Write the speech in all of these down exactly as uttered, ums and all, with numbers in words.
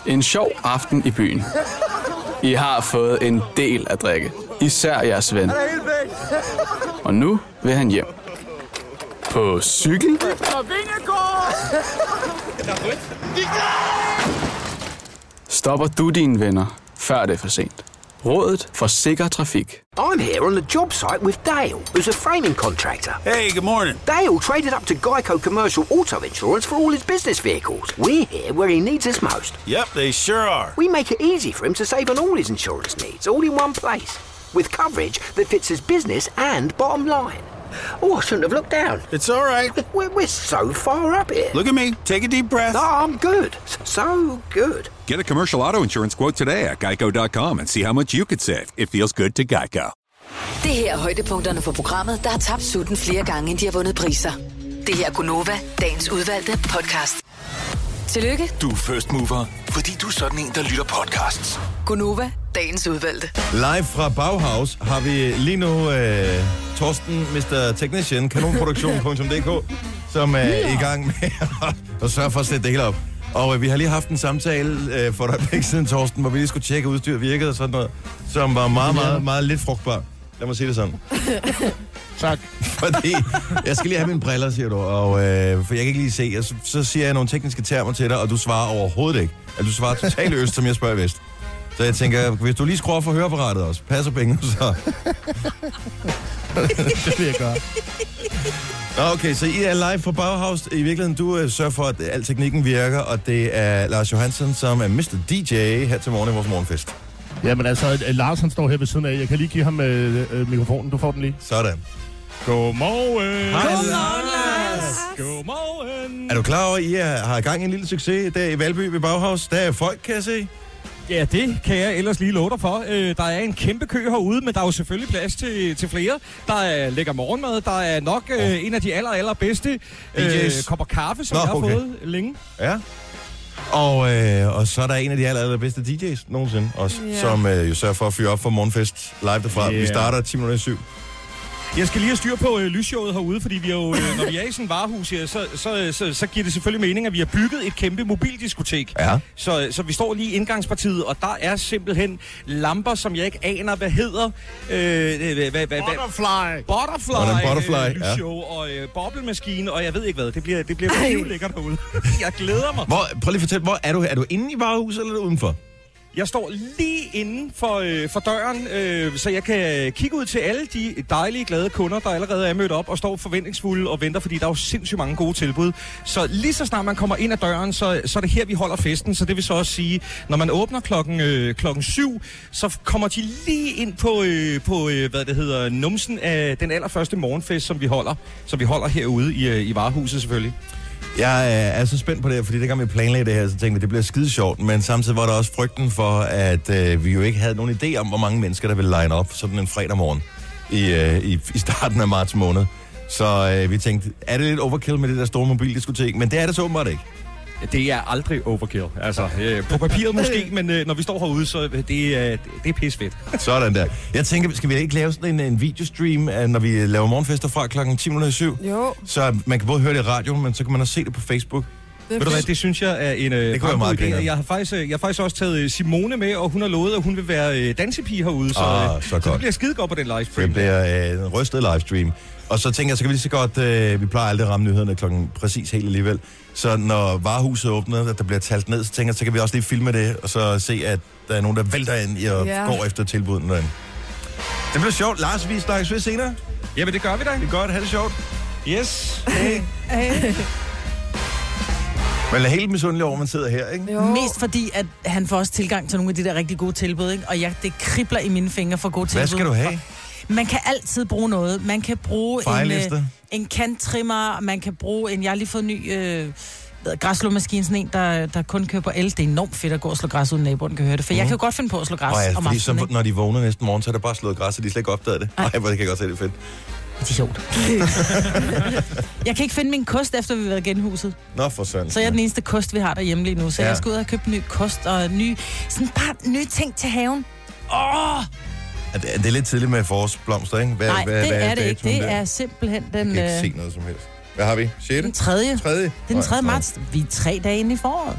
En sjov aften i byen. I har fået en del at drikke. Især jeres ven. Og nu vil han hjem. På cykel? Stopper du dine venner, før det er for sent? Rådet for sikker trafik. I'm here on the job site with Dale, who's a framing contractor. Hey, good morning. Dale traded up to Geico Commercial Auto Insurance for all his business vehicles. We're here where he needs us most. Yep, they sure are. We make it easy for him to save on all his insurance needs, all in one place. With coverage that fits his business and bottom line. Oh, I shouldn't have looked down. It's all right. We're, we're so far up here. Look at me. Take a deep breath. No, I'm good. So good. Get a commercial auto insurance quote today at geico dot com and see how much you could save. It feels good to Geico. Det her er højdepunkterne for programmet, der har tabt sutten flere gange, end de har vundet priser. Det her er Gunova, dagens udvalgte podcast. Tillykke. Du er first mover, fordi du er sådan en, der lytter podcasts. Gunova, dagens udvalgte. Live fra Bauhaus har vi lige nu øh, Torsten, mister Technician, kanonproduktion punktum d k, som er ja. i gang med at sørge for at sætte det hele op. Og øh, vi har lige haft en samtale øh, for et øjeblik siden, Torsten, hvor vi lige skulle tjekke, at udstyr virkede og sådan noget, som var meget, meget, meget, meget lidt frugtbar. Lad mig sige det sådan. Tak. Fordi jeg skal lige have mine briller, siger du, og øh, for jeg kan ikke lige se. Så, så siger jeg nogle tekniske termer til dig, og du svarer overhovedet ikke. At du svarer totalt øst, som jeg spørger vest. Så jeg tænker, hvis du lige skruer for høreapparatet også, passer penge, så... Det vil jeg gøre. Okay, så I er live fra Bauhaus. I virkeligheden, du uh, sørger for, at al teknikken virker, og det er Lars Johansson, som er mister D J her til morgen i vores morgenfest. Jamen altså, Lars han står her ved siden af. Jeg kan lige give ham øh, øh, mikrofonen. Du får den lige. Sådan. Godmorgen. Hej, Lars. Godmorgen. Er du klar over, at I er, har i gang en lille succes der i Valby ved Bauhaus? Der er folk, kan jeg se. Ja, det kan jeg ellers lige love dig for. Øh, der er en kæmpe kø herude, men der er jo selvfølgelig plads til, til flere. Der er lækker morgenmad. Der er nok øh, oh. en af de aller, aller bedste øh, kopper kaffe, som Nå, jeg har okay. fået længe. Ja. Og, øh, og så er der en af de aller, aller bedste D J's nogensinde også, yeah. som øh, jo sørger for at fyre op for morgenfest live derfra. Yeah. Vi starter ti minutter i syv. Jeg skal lige have styr på øh, lysshowet herude, fordi vi jo, øh, når vi er i sådan et varehus her, så, så, så, så giver det selvfølgelig mening, at vi har bygget et kæmpe mobildiskotek. Ja. Så, så vi står lige i indgangspartiet, og der er simpelthen lamper, som jeg ikke aner, hvad hedder. Øh, hvad, hvad, hvad, butterfly. Butterfly. Og butterfly, øh, lysshow ja. og øh, boblemaskine, og jeg ved ikke hvad. Det bliver, det bliver helt lækkert herude. Jeg glæder mig. Hvor, prøv lige at fortælle, hvor er du? Er du inde i varehuset, eller er du udenfor? Jeg står lige inden for, øh, for døren, øh, så jeg kan kigge ud til alle de dejlige, glade kunder, der allerede er mødt op og står forventningsfulde og venter, fordi der er jo sindssygt mange gode tilbud. Så lige så snart man kommer ind ad døren, så, så er det her, vi holder festen. Så det vil så også sige, når man åbner klokken, øh, klokken syv, så kommer de lige ind på, øh, på øh, hvad det hedder, numsen af den allerførste morgenfest, som vi holder. Så vi holder herude i, øh, i varehuset selvfølgelig. Jeg er så spændt på det her, fordi det kan vi planlægge det her, så tænkte vi, det bliver skide sjovt, men samtidig var der også frygten for, at øh, vi jo ikke havde nogen idé om, hvor mange mennesker, der ville line op sådan en fredag morgen i, øh, i, i starten af marts måned. Så øh, vi tænkte, er det lidt overkill med det der store mobildiskotek? Men det er det så åbenbart ikke. Det er aldrig overkill. Altså, øh, på papiret måske, men øh, når vi står herude, så det, det, øh, det er pisfedt. Sådan der. Jeg tænker, skal vi ikke lave sådan en, en videostream, når vi laver morgenfester fra klokken ti minutter i syv? Jo. Så man kan både høre det i radioen, men så kan man også se det på Facebook. Ved du hvad, det synes jeg er en øh, det meget idé. Jeg har, faktisk, jeg har faktisk også taget Simone med, og hun har lovet, at hun vil være øh, dansepige herude. Så, ah, så, så, så det bliver skide godt på den livestream. Det bliver øh, en rystet livestream. Og så tænker jeg, så kan vi lige så godt, øh, vi plejer aldrig at ramme nyhederne klokken præcis helt alligevel. Så når varehuset åbner, at der bliver talt ned, så tænker jeg, så kan vi også lige filme det, og så se, at der er nogen, der vælter ind i og yeah. går efter tilbuden derinde. Det bliver sjovt. Lars, vi snakkes ved senere. Jamen, det gør vi da. Det er godt. Ha' det sjovt. Yes. Hey. Hey. Man er helt misundelig over, man sidder her, ikke? Jo. Mest fordi, at han får også tilgang til nogle af de der rigtig gode tilbud, ikke? Og jeg, det kribler i mine fingre for gode tilbud. Hvad skal du have? Man kan altid bruge noget. Man kan bruge en, øh, en kanttrimmer, man kan bruge en, jeg har lige fået en ny øh, græsslåmaskine, sådan en, der, der kun kører på el. Det er enormt fedt at gå og slå græs, uden naboen kan høre det. For mm. jeg kan jo godt finde på at slå græs oh ja, om fordi aftenen, så, når de vågner næsten morgen, så er der bare slået græs, og de slet ikke opdaget det. Nej, hvor det kan jeg godt se, det er fedt. Idiot. Jeg kan ikke finde min kost, efter vi har været genhuset. Nå, for søren. Så jeg er den eneste kost, vi har derhjemme lige nu. Så ja. jeg skal ud og købe ny kost og ny, sådan bare nye ting til haven. Åh! Er det, er det lidt tidligt med forårsblomster, ikke? Hvad, Nej, hvad, det hvad er er det ikke. Det der? er simpelthen den... Jeg kan ikke se noget som helst. Hvad har vi? sjette? Den tredje. tredje? Det er den tredje marts. Vi er tre dage inde i foråret.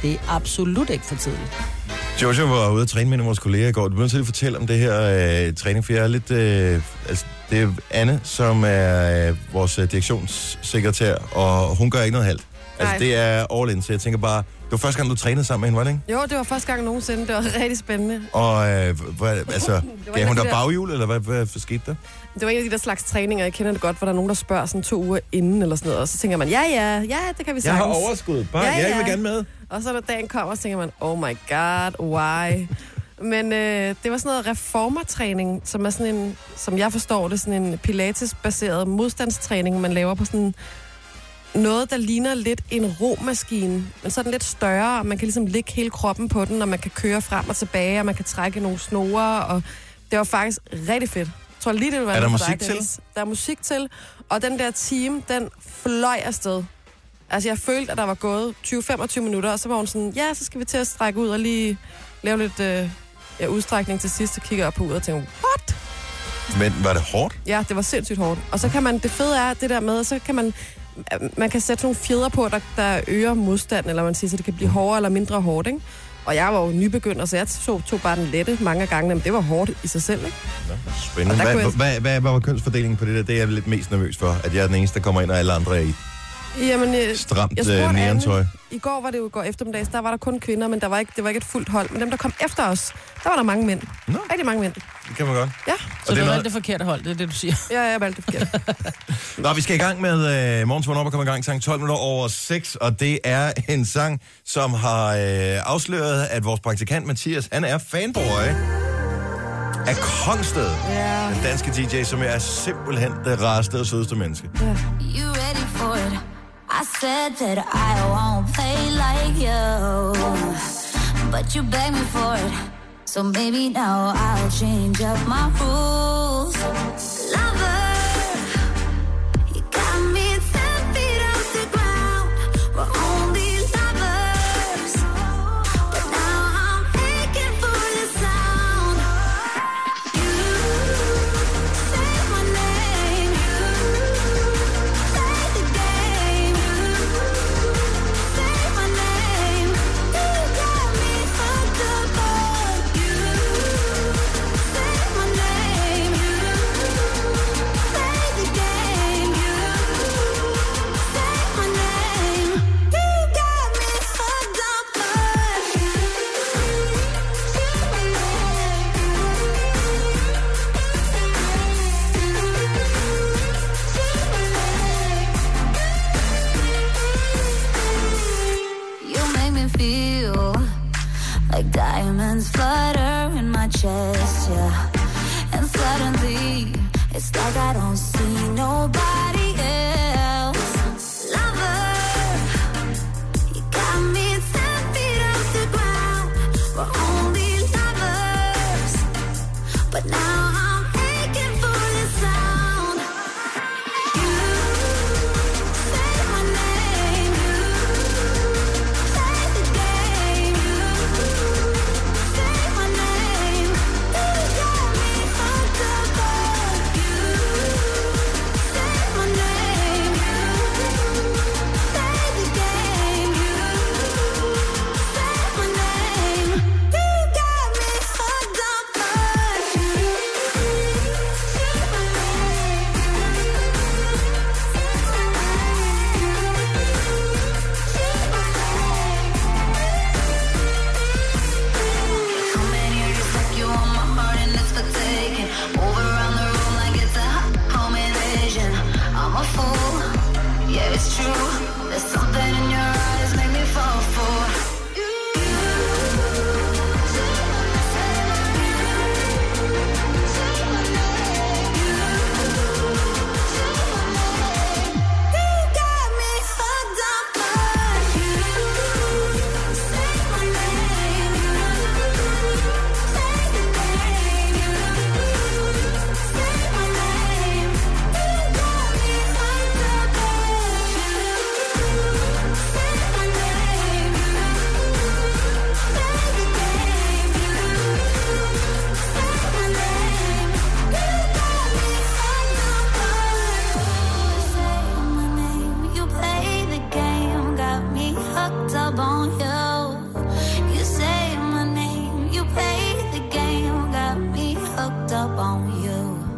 Det er absolut ikke for tidligt. Jojo var ude at træne med en af vores kolleger i går. Du bliver til at fortælle om det her øh, træning, for jeg er lidt... Øh, altså, det er Anne, som er øh, vores øh, direktionssekretær, og hun gør ikke noget halvt. Altså, Nej. det er all in, så jeg tænker bare... Det var første gang, du trænede sammen med hende, var det ikke? Jo, det var første gang nogensinde. Det var rigtig spændende. Og øh, hvad, altså, gav hun der der baghjul, eller hvad, hvad, hvad skete der? Det var en af de der slags træninger, jeg kender det godt, hvor der er nogen, der spørger sådan to uger inden eller sådan noget. Og så tænker man, ja, ja, ja, det kan vi sagtens. Jeg har overskud. Bare, ja, ja. Jeg vil gerne med. Og så når dagen kommer, så tænker man, oh my god, why? Men øh, det var sådan noget reformertræning, som er sådan en, som jeg forstår det, sådan en pilates-baseret modstandstræning, man laver på sådan noget, der ligner lidt en romaskine, men så er den lidt større, og man kan ligesom lægge hele kroppen på den, og man kan køre frem og tilbage, og man kan trække nogle snore, og det var faktisk rigtig fedt. Jeg tror lige, det vil være er der for musik dig, til? Dennis. Der er musik til, og den der time, den fløj afsted. Altså, jeg følte, at der var gået tyve til femogtyve minutter, og så var hun sådan, ja, så skal vi til at strække ud og lige lave lidt øh, ja, udstrækning til sidst, og kigger op på ud og tænker, what? Men var det hårdt? Ja, det var sindssygt hårdt. Og så kan man, det fede er det der med, så kan man, man kan sætte nogle fjeder på, der, der øger modstand, eller man siger, så det kan blive hårdere eller mindre hårdt, ikke? Og jeg var jo nybegynder, så jeg tog, tog bare den lette mange gange, men det var hårdt i sig selv, ikke? Ja, spændende. Hvad, jeg... hvad, hvad, hvad var kønsfordelingen på det der? Det er jeg lidt mest nervøs for, at jeg er den eneste, der kommer ind, og alle andre er i Jamen, jeg, stramt jeg spurgte neontøj. Anne, i går var det jo i går eftermiddags, der var der kun kvinder, men der var ikke, det var ikke et fuldt hold. Men dem, der kom efter os, der var der mange mænd. Nå. Rigtig mange mænd. Det kan man godt. Ja. Så du valgte noget... det forkerte hold, det er det, du siger? Ja, jeg valgte det forkerte. Nå, vi skal i gang med uh, morgens vågn op og komme i gang sang tolv minutter over seks, og det er en sang, som har uh, afsløret, at vores praktikant Mathias, han er fanboy af Kongsted. Ja. Den danske D J, som er simpelthen det rareste og sødeste menneske. Ja. You ready for it? I said that I won't play like you, but you begged me for it, so maybe now I'll change up my rules. Lover, you got me ten feet off the ground. We're only lovers, but now I'm aching for the sound. You say my name, you play the game. Say my name, you got me hooked up on you. Say my name, you play the game. You say my name, you got me hooked up on you. You make me feel like diamonds flutter in my chest, yeah. And suddenly, it's like I don't see nobody else. Lover, you got me ten feet off the ground. We're only lovers, but now I'm aching for the sound. You say my name, you play the game. You say my name, you got me hooked up on you. Say my name, you play the game. You say my name, you got me hooked up on you.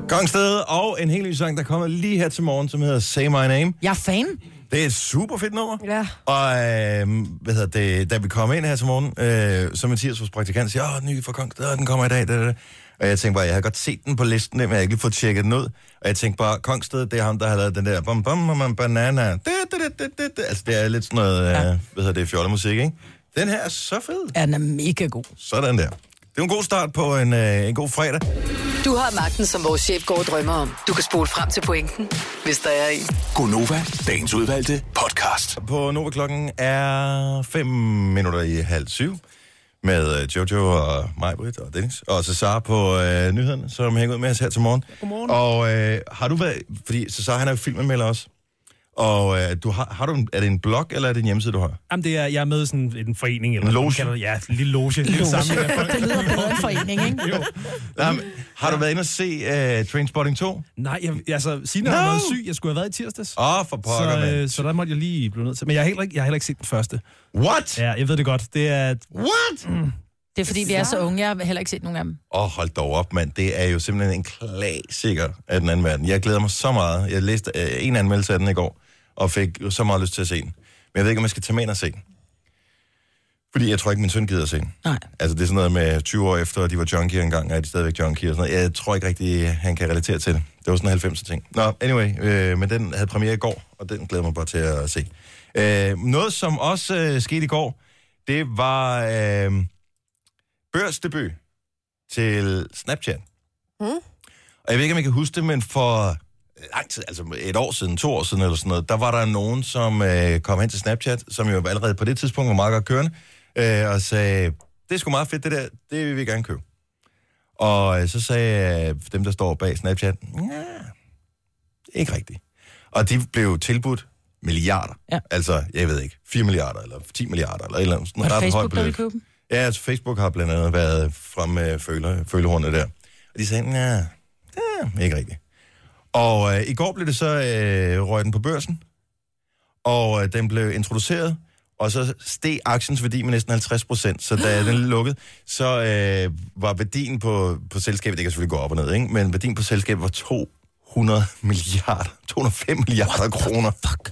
Kongsted og en helt ny sang, der kommer lige her til morgen, som hedder Say My Name. Jeg er fan. Det er et super fedt nummer. Ja. Og øh, hvad hedder det, da vi kom ind her til morgen, øh, så Mathias, vores praktikant, siger, åh, ny fra Kongsted, den kommer i dag. Det, det. Og jeg tænkte bare, jeg havde godt set den på listen, men jeg havde ikke lige fået tjekket den ud. Og jeg tænkte bare, Kongsted, det er ham, der har lavet den der bam bam bam banana. Det, det, det, det, det. Altså, det er lidt sådan noget, ja. øh, hvad hedder det, fjollemusik, ikke? Den her er så fed. Ja, den er mega god. Sådan der. Det er en god start på en, øh, en god fredag. Du har magten, som vores chef går og drømmer om. Du kan spole frem til pointen, hvis der er en. Gonova, dagens udvalgte podcast. På Nova klokken er fem minutter i halv syv. Med Jojo og Majbrit og Dennis. Og Cesar på øh, nyhederne, som hænger ud med os her til morgen. Godmorgen. Og øh, har du været... Fordi Cesar, han er jo filmanmelder også. Og øh, du har, har du en, er det en blog, eller er det en hjemmeside, du har? Jamen, det er, jeg er med i sådan en forening. Eller en loge? Noget, ja, en lille loge. En lille samling af folk. Det lyder bedre en forening, ikke? Jo. Jamen, har du været inde og se uh, Trainspotting to? Nej, jeg, altså, Signe no. har været syg. Jeg skulle have været i tirsdags. Åh, oh, for pokker, så, mand. øh, så der måtte jeg lige blive nødt til. Men jeg har heller ikke, jeg har heller ikke set den første. What? Ja, jeg ved det godt. Det er... What? Mm. Det er fordi, vi er så unge. Jeg har heller ikke set nogen af dem. Åh, oh, hold dog op, mand. Det er jo simpelthen en klassiker af den anden verden. Jeg glæder mig så meget. Jeg læste uh, en anmeldelse af den i går, og fik så meget lyst til at se den. Men jeg ved ikke, om jeg skal tage med ind og se den. Fordi jeg tror ikke, min søn gider at se den. Nej. Altså, det er sådan noget med tyve år efter, at de var junkier engang, er de stadigvæk junkier og sådan noget. Jeg tror ikke rigtig, han kan relatere til det. Det var sådan halvfemser ting. Nå, anyway, øh, men den havde premiere i går, og den glæder mig bare til at se. Øh, noget, som også øh, skete i går, det var øh, børsdebut til Snapchat. Hmm? Og jeg ved ikke, om I kan huske det, men for lang tid, altså et år siden, to år siden eller sådan noget, der var der nogen, som øh, kom hen til Snapchat, som jo allerede på det tidspunkt var meget godt kørende, øh, og sagde, det er sgu meget fedt det der, det vil vi gerne købe. Og øh, så sagde øh, dem, der står bag Snapchat, ja, ikke rigtigt. Og de blev tilbudt milliarder. Ja. Altså, jeg ved ikke, fire milliarder eller ti milliarder eller et eller andet. Var det Facebook, der ville købe dem? Ja, altså Facebook har blandt andet været frem med føle, følehornet der. Og de sagde, ja, ja, ikke rigtigt. Og øh, i går blev det så øh, røget den på børsen, og øh, den blev introduceret, og så steg aktiens værdi med næsten halvtreds procent. Så da den lukkede, så øh, var værdien på, på selskabet, det kan selvfølgelig gå op og ned, ikke? Men værdien på selskabet var to hundrede milliarder, to hundrede og fem milliarder kroner. Fuck.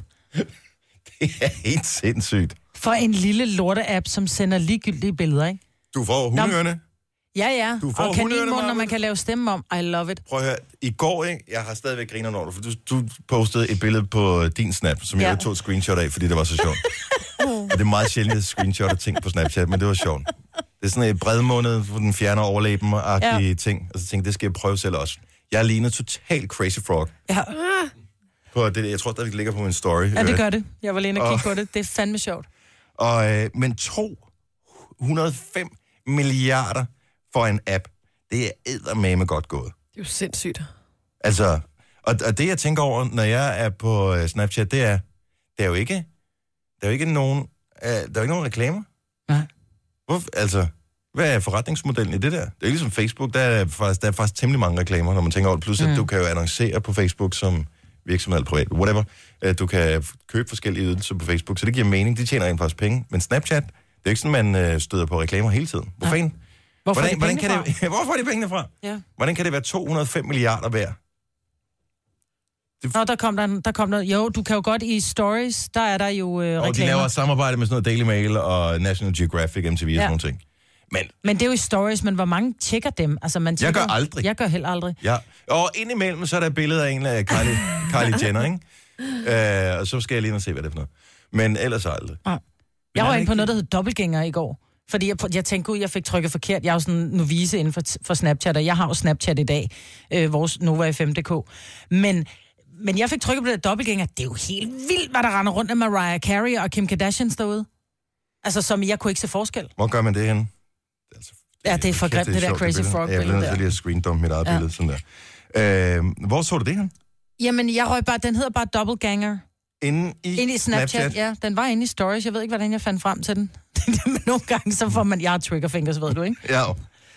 Det er helt sindssygt. For en lille lorte-app, som sender ligegyldige billeder, ikke? Du får hundeørne. Ja, ja. Du får og kaninmund, når Marve. man kan lave stemme om. I love it. Prøv at høre, i går, ikke? Jeg har stadigvæk griner over det, for du, du postede et billede på din Snap, som ja. jeg tog et screenshot af, fordi det var så sjovt. Og det er meget sjældent, at screenshotter ting på Snapchat, men det var sjovt. Det er sådan et bredmåned, hvor den fjerner overlæben-agtige ja. ting, og så tænkte jeg, det skal jeg prøve selv også. Jeg ligner totalt Crazy Frog. Ja. På det, jeg tror stadig, det ligger på min story. Ja, det gør det. Jeg var lige inde og kigge på det. Det er fandme sjovt. Og, øh, men to hundrede og fem milliarder for en app, det er eddermame godt gået. Det er jo sindssygt. Altså, og, og det jeg tænker over, når jeg er på uh, Snapchat, det er, det er jo ikke, der er jo ikke nogen, uh, der er jo ikke nogen reklamer. Nej. Hvor, altså, hvad er forretningsmodellen i det der? Det er ligesom Facebook, der er faktisk, der er faktisk temmelig mange reklamer, når man tænker over det. Plus, mm. at du kan jo annoncere på Facebook som virksomhed eller privat, whatever. Uh, du kan købe forskellige ydelser på Facebook, så det giver mening. De tjener rent faktisk penge. Men Snapchat, det er ikke sådan, man uh, støder på reklamer hele tiden. Hvor fanden? Hvorfor hvordan, er de hvordan kan fra? det, hvorfor er de pengene fra? Ja. Hvordan kan det være to hundrede og fem milliarder værd? Det... Nå, der kom, der, der kom noget. Jo, du kan jo godt i stories, der er der jo øh, reklamer. Og de laver samarbejde med sådan noget Daily Mail og National Geographic, M T V ja. og sådan nogle ting. Men, men det er jo i stories, men hvor mange tjekker dem? Altså, man tjekker... Jeg gør aldrig. Jeg gør heller aldrig. Ja. Og indimellem, så er der et billede af en af Kylie, Kylie Jenner, ikke? Uh, og så skal jeg lige ind og se, hvad det er for noget. Men ellers aldrig. Ja. Jeg var inde på noget, der hed dobbeltgænger i går. Fordi jeg, jeg tænkte, gud, jeg fik trykket forkert. Jeg er jo sådan en novice inden for, for Snapchat, og jeg har jo Snapchat i dag, øh, vores Nova F M punktum d k. Men, men jeg fik trykket på det der dobbeltgænger. Det er jo helt vildt, hvad der render rundt af Mariah Carey og Kim Kardashian derude. Altså, som jeg kunne ikke se forskel. Hvor gør man det henne? Altså, det ja, det er for grimt, det, det der Crazy Frog-billede der. Jeg bliver nødt til lige at screendump mit eget ja. billede, sådan der. Øh, hvor så du det hen? Jamen, jeg røg bare, den hedder bare Doppelganger. Inde i, inde i Snapchat, Snapchat, ja. Den var inde i Stories. Jeg ved ikke, hvordan jeg fandt frem til den. Men nogle gange, så får man... Jeg har triggerfingers, ved du, ikke? Ja.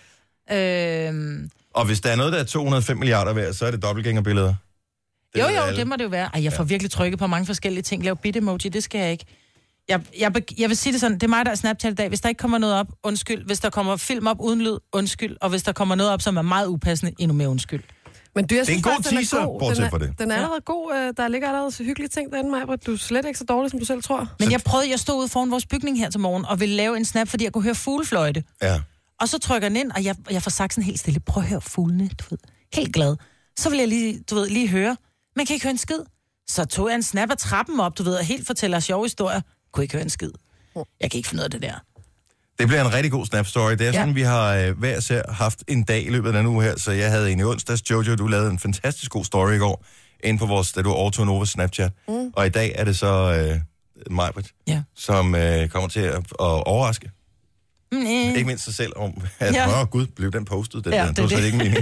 Øhm... Og hvis der er noget, der er to hundrede og fem milliarder værd, så er det dobbeltgængerbilleder. Jo, jo, alle. Det må det jo være. Ej, jeg får ja. virkelig trykket på mange forskellige ting. Lav bit-emoji, det skal jeg ikke. Jeg, jeg, jeg vil sige det sådan, det er mig, der er Snapchat i dag. Hvis der ikke kommer noget op, undskyld. Hvis der kommer film op uden lyd, undskyld. Og hvis der kommer noget op, som er meget upassende, endnu mere undskyld. Men du, jeg det er en synes god faktisk, den er teaser, god. bortset Den er, fra det. Den er allerede god. Der ligger allerede så hyggelige ting derinde, Maja. Du er slet ikke så dårlig, som du selv tror. Men jeg prøvede, jeg stod ude foran vores bygning her til morgen, og ville lave en snap, fordi jeg kunne høre fuglefløjte. Ja. Og så trykker den ind, og jeg, jeg får sagt sådan helt stille, prøv at høre fuglene, du ved. Helt glad. Så vil jeg lige, du ved, lige høre. Man kan ikke høre en skid. Så tog jeg en snap af trappen op, du ved, og helt fortæller sjove historier. Kunne ikke høre en skid. Jeg kan ikke finde ud af det der. Det bliver en rigtig god Snap-story. Det er sådan, ja. vi har øh, hver især haft en dag i løbet af den uge her, så jeg havde en i onsdags. Jojo, du lavede en fantastisk god story i går, inde på vores, da du overtog Nova Snapchat. Mm. Og i dag er det så øh, Majbrit, ja. som øh, kommer til at, at overraske. Mm. Ikke mindst sig selv om, at ja. åh gud, blev den postet. Den ja, der. det, det var det. slet ikke meningen.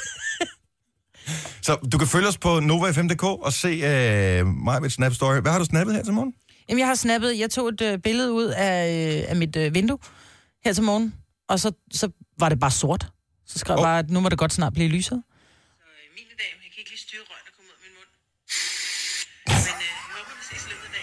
Så du kan følge os på Nova F M punktum d k og se øh, Majbrits Snap-story. Hvad har du snappet her til morgen? Jamen, jeg har snappet, jeg tog et øh, billede ud af, øh, af mit øh, vindue her til morgen, og så, så var det bare sort. Så skrev jeg oh. bare, at nu må det godt snart blive lyset. Så øh, mine dame, jeg kan ikke lige styre røgen, der kommer ud af min mund. Men øh, jeg håber, vi ses i løbet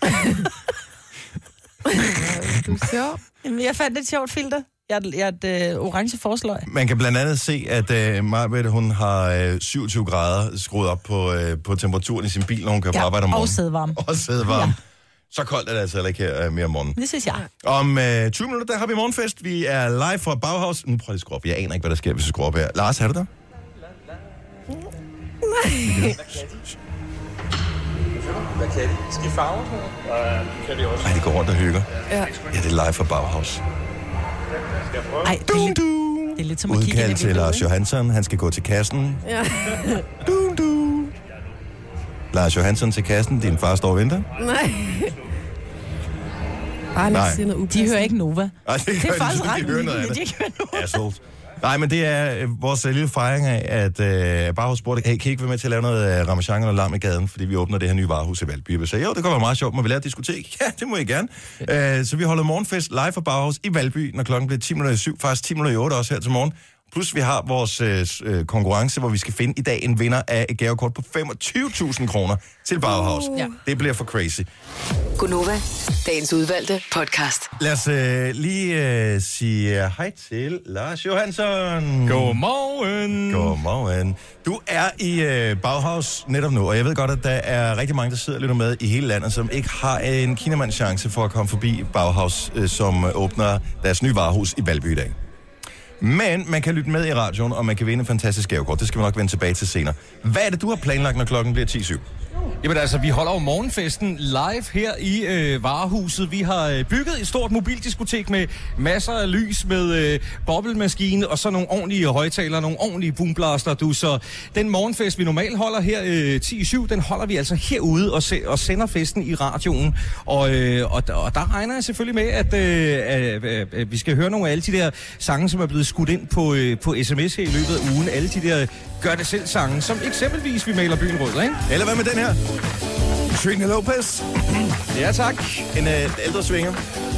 af dagen. Du er sjov. Jamen, jeg fandt et sjovt filter. Jeg er, jeg er et øh, orange forsløg. Man kan blandt andet se, at øh, Majbrit, hun har øh, syvogtyve grader skruet op på, øh, på temperaturen i sin bil, når hun kører ja, på arbejde om morgenen. og sædvarme. Og sædvarme. Ja. Så koldt er det altså heller ikke her øh, mere om morgenen. Det synes jeg. Om øh, tyve minutter, der har vi morgenfest. Vi er live fra Bauhaus. Nu prøver jeg at skrue op. Jeg aner ikke, hvad der sker, hvis vi skruer op her. Lars, er du der? Nej. Hvad kan de? Skal I farve? Uh, kan de også. Ej, de går rundt og hygger. Ja. Ja, det er live fra Bauhaus. Ej, det er lidt, det er lidt som at kigge Udkald til Lars Johansson. Han skal gå til kassen. Ja. Du, du. Lars Johansson til kassen. Din far står og venter. Nej. Bare Nej. sige noget de hører ikke Nova. Ej, det, det er faktisk de, ret de hører noget andet. de ikke hører Nova. Assholes. Nej, men det er øh, vores øh, lille fejring af, at øh, Bauhaus spurgte, hey, kan I ikke være med til at lave noget øh, ramachan eller lam i gaden, fordi vi åbner det her nye varehus i Valby. Vi sagde, jo, det kan være meget sjovt, må vi lave et diskotek? Ja, det må I gerne. Øh, så vi holder morgenfest live fra Bauhaus i Valby, når klokken bliver ti minutter i syv, faktisk ti minutter i otte også her til morgen. Plus vi har vores øh, konkurrence, hvor vi skal finde i dag en vinder af et gavekort på femogtyve tusind kroner til Bauhaus. Uh. Ja. Det bliver for crazy. Gunova, dagens udvalgte podcast. Lad os øh, lige øh, sige hej til Lars Johansson. Godmorgen. Godmorgen. Du er i øh, Bauhaus netop nu, og jeg ved godt, at der er rigtig mange, der sidder og lytter med i hele landet, som ikke har en kinamands chance for at komme forbi Bauhaus, øh, som åbner deres nye varehus i Valby i dag. Men man kan lytte med i radioen, og man kan vinde en fantastisk gavekort. Det skal vi nok vende tilbage til senere. Hvad er det, du har planlagt, når klokken bliver ti syv? Jamen altså, vi holder jo morgenfesten live her i øh, varehuset. Vi har øh, bygget et stort mobildiskotek med masser af lys, med øh, boblemaskine og så nogle ordentlige højtalere, nogle ordentlige boomblaster. Du. Så den morgenfest, vi normalt holder her øh, ti syv, den holder vi altså herude og, se, og sender festen i radioen. Og, øh, og, og der regner jeg selvfølgelig med, at øh, øh, øh, vi skal høre nogle af alle de der sange, som er blevet skudt ind på, øh, på sms her i løbet af ugen. Alle de der gør-det-selv-sange, som eksempelvis Vi maler byen rød, ikke? Eller hvad med den her? Trina Lopez. Ja, tak. En øh, ældre svinger.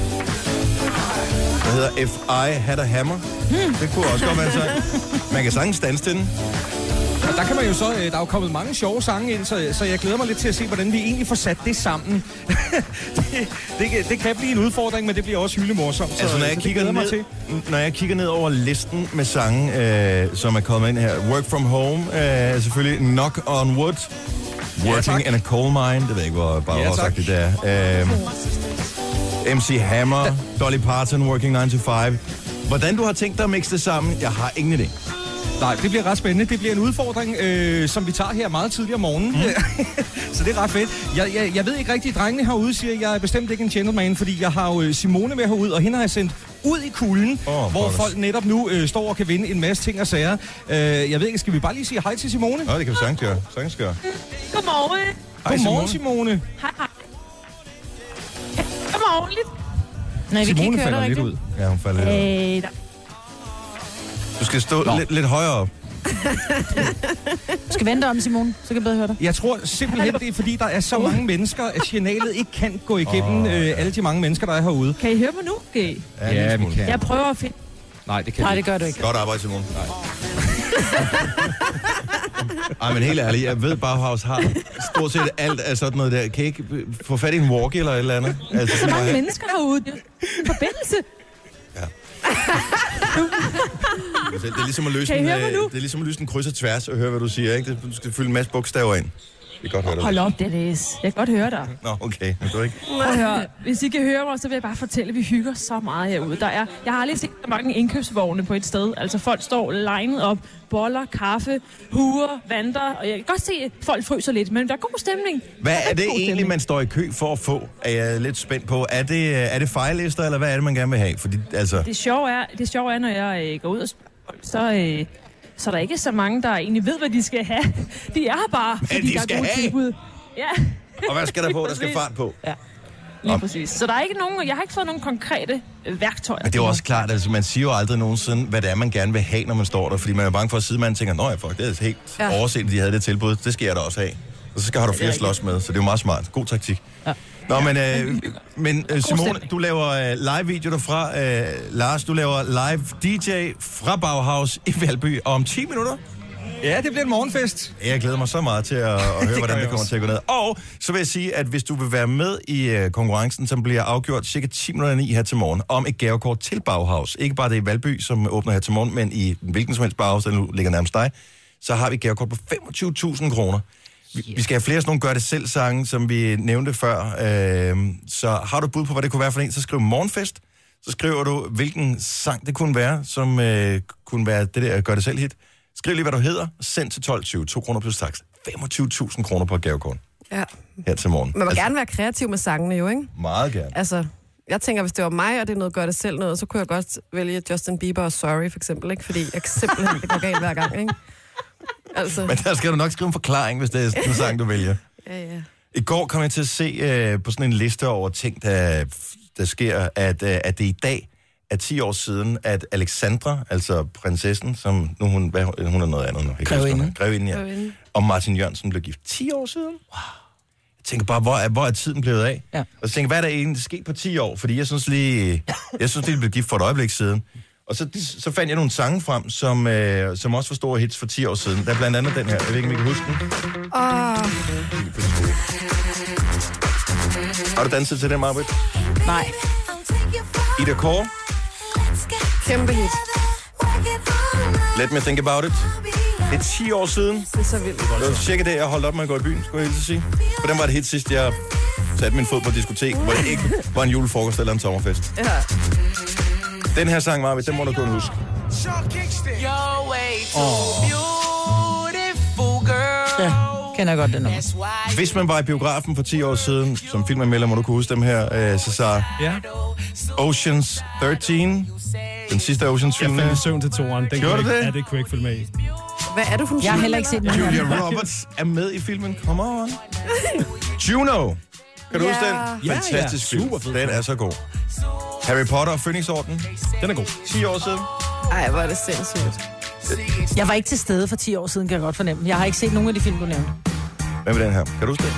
Der hedder If I Had a Hammer. Hmm. Det kunne også godt være en sang. Man kan sagtens danse til den. Og der kan man jo så, der er jo kommet mange sjove sange ind, så, så jeg glæder mig lidt til at se, hvordan vi egentlig får sat det sammen. det, det, det kan blive en udfordring, men det bliver også hyldemorsomt. Så, altså, når jeg, så kigger ned, til. når jeg kigger ned over listen med sange, øh, som er kommet ind her. Work From Home, øh, selvfølgelig Knock On Wood. Working ja, in a Coal Mine, det ved jeg ikke, hvor bare ja, sagt det er. Øh, M C Hammer, da. Dolly Parton, Working nine to five. Hvordan du har tænkt dig at mixe det sammen, jeg har ingen idé. Nej, det bliver ret spændende. Det bliver en udfordring, øh, som vi tager her meget tidligere om morgenen. Mm. Så det er ret fedt. Jeg, jeg, jeg ved ikke rigtigt, drengene herude siger, jeg er bestemt ikke en gentleman, fordi jeg har jo Simone med herude, og hende har jeg sendt ud i kulden, oh, hvor folk netop nu øh, står og kan vinde en masse ting og sager. Øh, jeg ved ikke, skal vi bare lige sige hej til Simone? Nå, det kan vi sagtens gøre. Sagtens gøre. Godmorgen. Hej, Godmorgen, Simone. Simone. Hej, hej. Godmorgen. Nej, vi Simone kan ikke falder høre lidt rigtigt. ud. Ja, hun falder lidt ud. Du skal stå lidt, lidt højere op. Du skal vente om, Simone, så kan jeg bedre høre dig. Jeg tror simpelthen, det er fordi, der er så mange mennesker, at signalet ikke kan gå igennem oh. øh, alle de mange mennesker, der er herude. Kan I høre mig nu? Okay. Ja, ja vi kan. Jeg prøver at finde... Nej, det kan Nej, vi det gør du ikke. Godt arbejde, Simone. Nej. Ej, men helt ærligt, jeg ved, Bauhaus har stort set alt af sådan noget der. Kan I ikke få fat i en walkie eller et eller andet? Altså, så mange mennesker herude. Forbindelse. Ja. Det er ligesom at løse Kan I en, høre mig øh, nu? det er ligesom at løse en kryds og tværs og høre, hvad du siger, ikke? Du skal fylde en masse bogstaver ind. Vi kan godt høre dig. Hold op, Dennis. Jeg kan godt høre dig. Nå, okay. Men du ikke. Prøv at høre. Hvis I kan høre mig, så vil jeg bare fortælle, at vi hygger så meget herude. Der er, jeg har aldrig set så mange indkøbsvogne på et sted. Altså folk står linet op, boller, kaffe, huer, vanter. Og jeg kan godt se, at folk fryser lidt, men der er god stemning. Hvad er det god egentlig, stemning. man står i kø for at få? Er jeg lidt spændt på. Er det, er det fejllister, eller hvad er det, man gerne vil have? Fordi, altså... Det sjove er, det sjove er når jeg øh, går ud og spørger folk, så... Øh, så er der ikke så mange, der egentlig ved, hvad de skal have. De er her bare, fordi de der skal er gode have? tilbud. Ja. Og hvad skal der på? Der skal fart på. Ja, lige præcis. Så der er ikke nogen, jeg har ikke fået nogen konkrete øh, værktøjer. Men det er jo også klart, altså man siger jo aldrig nogensinde, hvad det er, man gerne vil have, når man står der. Fordi man er bange for, at sidemanden tænker, nå ja, fuck, det er helt ja. overset, at de havde det tilbud. Det skal jeg da også have. Og så skal har du flere slås med, så det er jo meget smart. God taktik. Ja. Nå, men, øh, men øh, Simone, du laver øh, live-video derfra. Øh, Lars, du laver live D J fra Bauhaus i Valby om ti minutter. Ja, det bliver en morgenfest. Jeg glæder mig så meget til at, at høre, hvordan det kommer til at gå ned. Og så vil jeg sige, at hvis du vil være med i uh, konkurrencen, som bliver afgjort cirka ti minutter ni her til morgen, om et gavekort til Bauhaus, ikke bare det i Valby, som åbner her til morgen, men i hvilken som helst Bauhaus, der nu ligger nærmest dig, så har vi et gavekort på femogtyve tusind kroner. Vi, vi skal have flere sådan nogle gør-det-selv-sange, som vi nævnte før. Uh, så har du bud på, hvad det kunne være for en, så skriv morgenfest. Så skriver du, hvilken sang det kunne være, som uh, kunne være det der gør-det-selv-hit. Skriv lige, hvad du hedder, send til tolv tyve, to kroner plus tax. femogtyve tusind kroner på et gavekort. Ja. Her til morgen. Man må altså, gerne være kreativ med sangene jo, ikke? Meget gerne. Altså, jeg tænker, hvis det var mig, og det er noget gør det selv noget, så kunne jeg godt vælge Justin Bieber og Sorry, for eksempel, ikke? Fordi jeg simpelthen, det går galt hver gang, ikke? Altså. Men der skal du nok skrive en forklaring, hvis det er en sang, du vælger. Ja, ja. I går kom jeg til at se uh, på sådan en liste over ting, der, der sker, at, uh, at det i dag er ti år siden, at Alexandra, altså prinsessen, som nu hun, hvad, hun er noget andet nu. Grevinden. Grevinden, ja. Grevinden. Og Martin Jørgensen blev gift ti år siden. Wow. Jeg tænker bare, hvor er, hvor er tiden blevet af? Ja. Og så tænker hvad er der egentlig sket på ti år? Fordi jeg synes lige, jeg synes lige, de blev gift for et øjeblik siden. Og så, så fandt jeg nogle sange frem, som, øh, som også var store hits for ti år siden. Der er blandt andet den her. Jeg ved ikke, om I kan huske den. Åh. Har du danset til den, Marbet? Nej. Ida Kåre. Kæmpe hit. Let me think about it. Det er ti år siden. Det er så vildt. Det var cirka det, jeg holdt op med at gå i byen, skulle jeg helt sige. For den var det hit sidst, jeg satte min fod på diskotek, hvor det ikke var en julefrokost eller en sommerfest. Ja. Den her sang, Marvitt, den må du kun huske. Oh. Ja, kender jeg godt det nu. Hvis man var i biografen for ti år siden, som filmanmelder, må du kunne huske dem her, øh, så så Ja. Oceans tretten, den sidste Oceans-film. Jeg faldt i søvn til toeren. Den Gjorde kunne du ikke, det? Ja, det kunne jeg ikke følge med i. Hvad er du for en Jeg har film? heller ikke set den. Julia Roberts er med i filmen. Come on. Juno. Kan du Ja. huske den? Ja, Fantastisk ja. film. Super fed Den er så god. Harry Potter og Phoenixorden. Den er god. ti år siden. Ej, hvor er det sindssygt. Jeg var ikke til stede for ti år siden, kan jeg godt fornemme. Jeg har ikke set nogen af de film, du nævnte. Hvad med den her? Kan du huske det?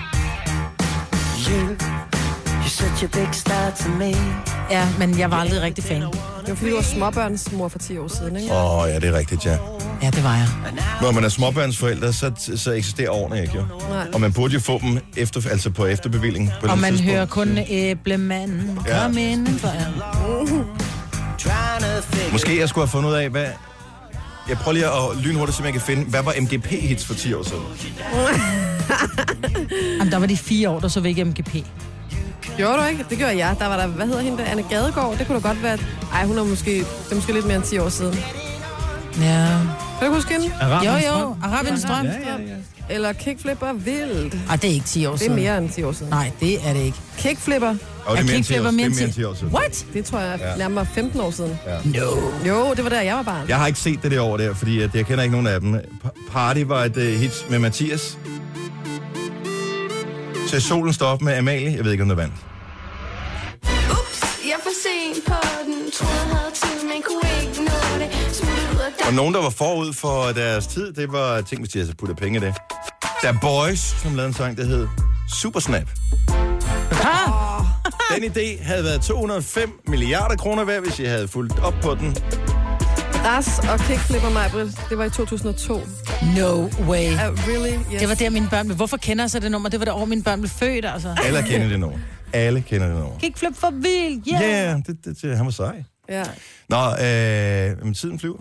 Ja, men jeg var aldrig rigtig fan. Det var fordi, du var småbørnsmor for ti år siden, ikke? Åh, oh, ja, det er rigtigt, ja. Ja, det var jeg. Når man er småbørnsforældre, så, så eksisterer årene ikke, jo. Nej. Og man burde jo få dem efter, altså på efterbevilling. På Og et man tidspunkt. hører kun æblemanden. Ja. Kom ind, for jeg. Måske jeg skulle have fundet ud af, hvad... Jeg prøver lige at lynhurtigt, som jeg kan finde. Hvad var M G P-hits for ti år siden? Jamen, der var de fire år, der så vi ikke M G P. Gjorde du ikke? Det gjorde jeg. Der var der, hvad hedder hende der? Anne Gadegaard. Det kunne da godt være... Ej, hun er måske, det er måske lidt mere end ti år siden. Ja. Kan du huske hende? Jo, jo. Arabiens drøm. Ja, ja, ja. Eller Kickflipper Vildt. Ej, det er ikke ti år Det er siden. mere end ti år siden. Nej, det er det ikke. Kickflipper. Og det er mere end ti år, Kickflipper det er mere mere end end ti år siden. What? Det tror jeg Ja. er nærmere femten år siden. Ja. No. Jo, det var der, jeg var barn. Jeg har ikke set det der år der, fordi at jeg kender ikke nogen af dem. Pa- Party var et uh, hit med Mathias. Til solen står op med Amalie. Jeg ved ikke, om det vandt. Ups, jeg er for sent på den. Troede, jeg havde tid, men kunne ikke nå det. Smuttede ud af Og nogen, der var forud for deres tid, det var, tænk hvis de havde puttet penge i det. Der er Boys, som lavede en sang, der hed Supersnap. Den idé havde været to hundrede og fem milliarder kroner værd, hvis jeg havde fulgt op på den. Ras og Kickflipper, Majbrit, det var i to tusind og to. No way. Uh, really? Yes. Det var der, mine børn blev... Hvorfor kender jeg så det nummer? Det var det år, mine børn blev født, altså. Alle kender det nummer. Alle kender det nummer. Kickflip for vildt, Ja, yeah. yeah, det, det, det, han var sej. Ja. Nå, øh, men tiden flyver.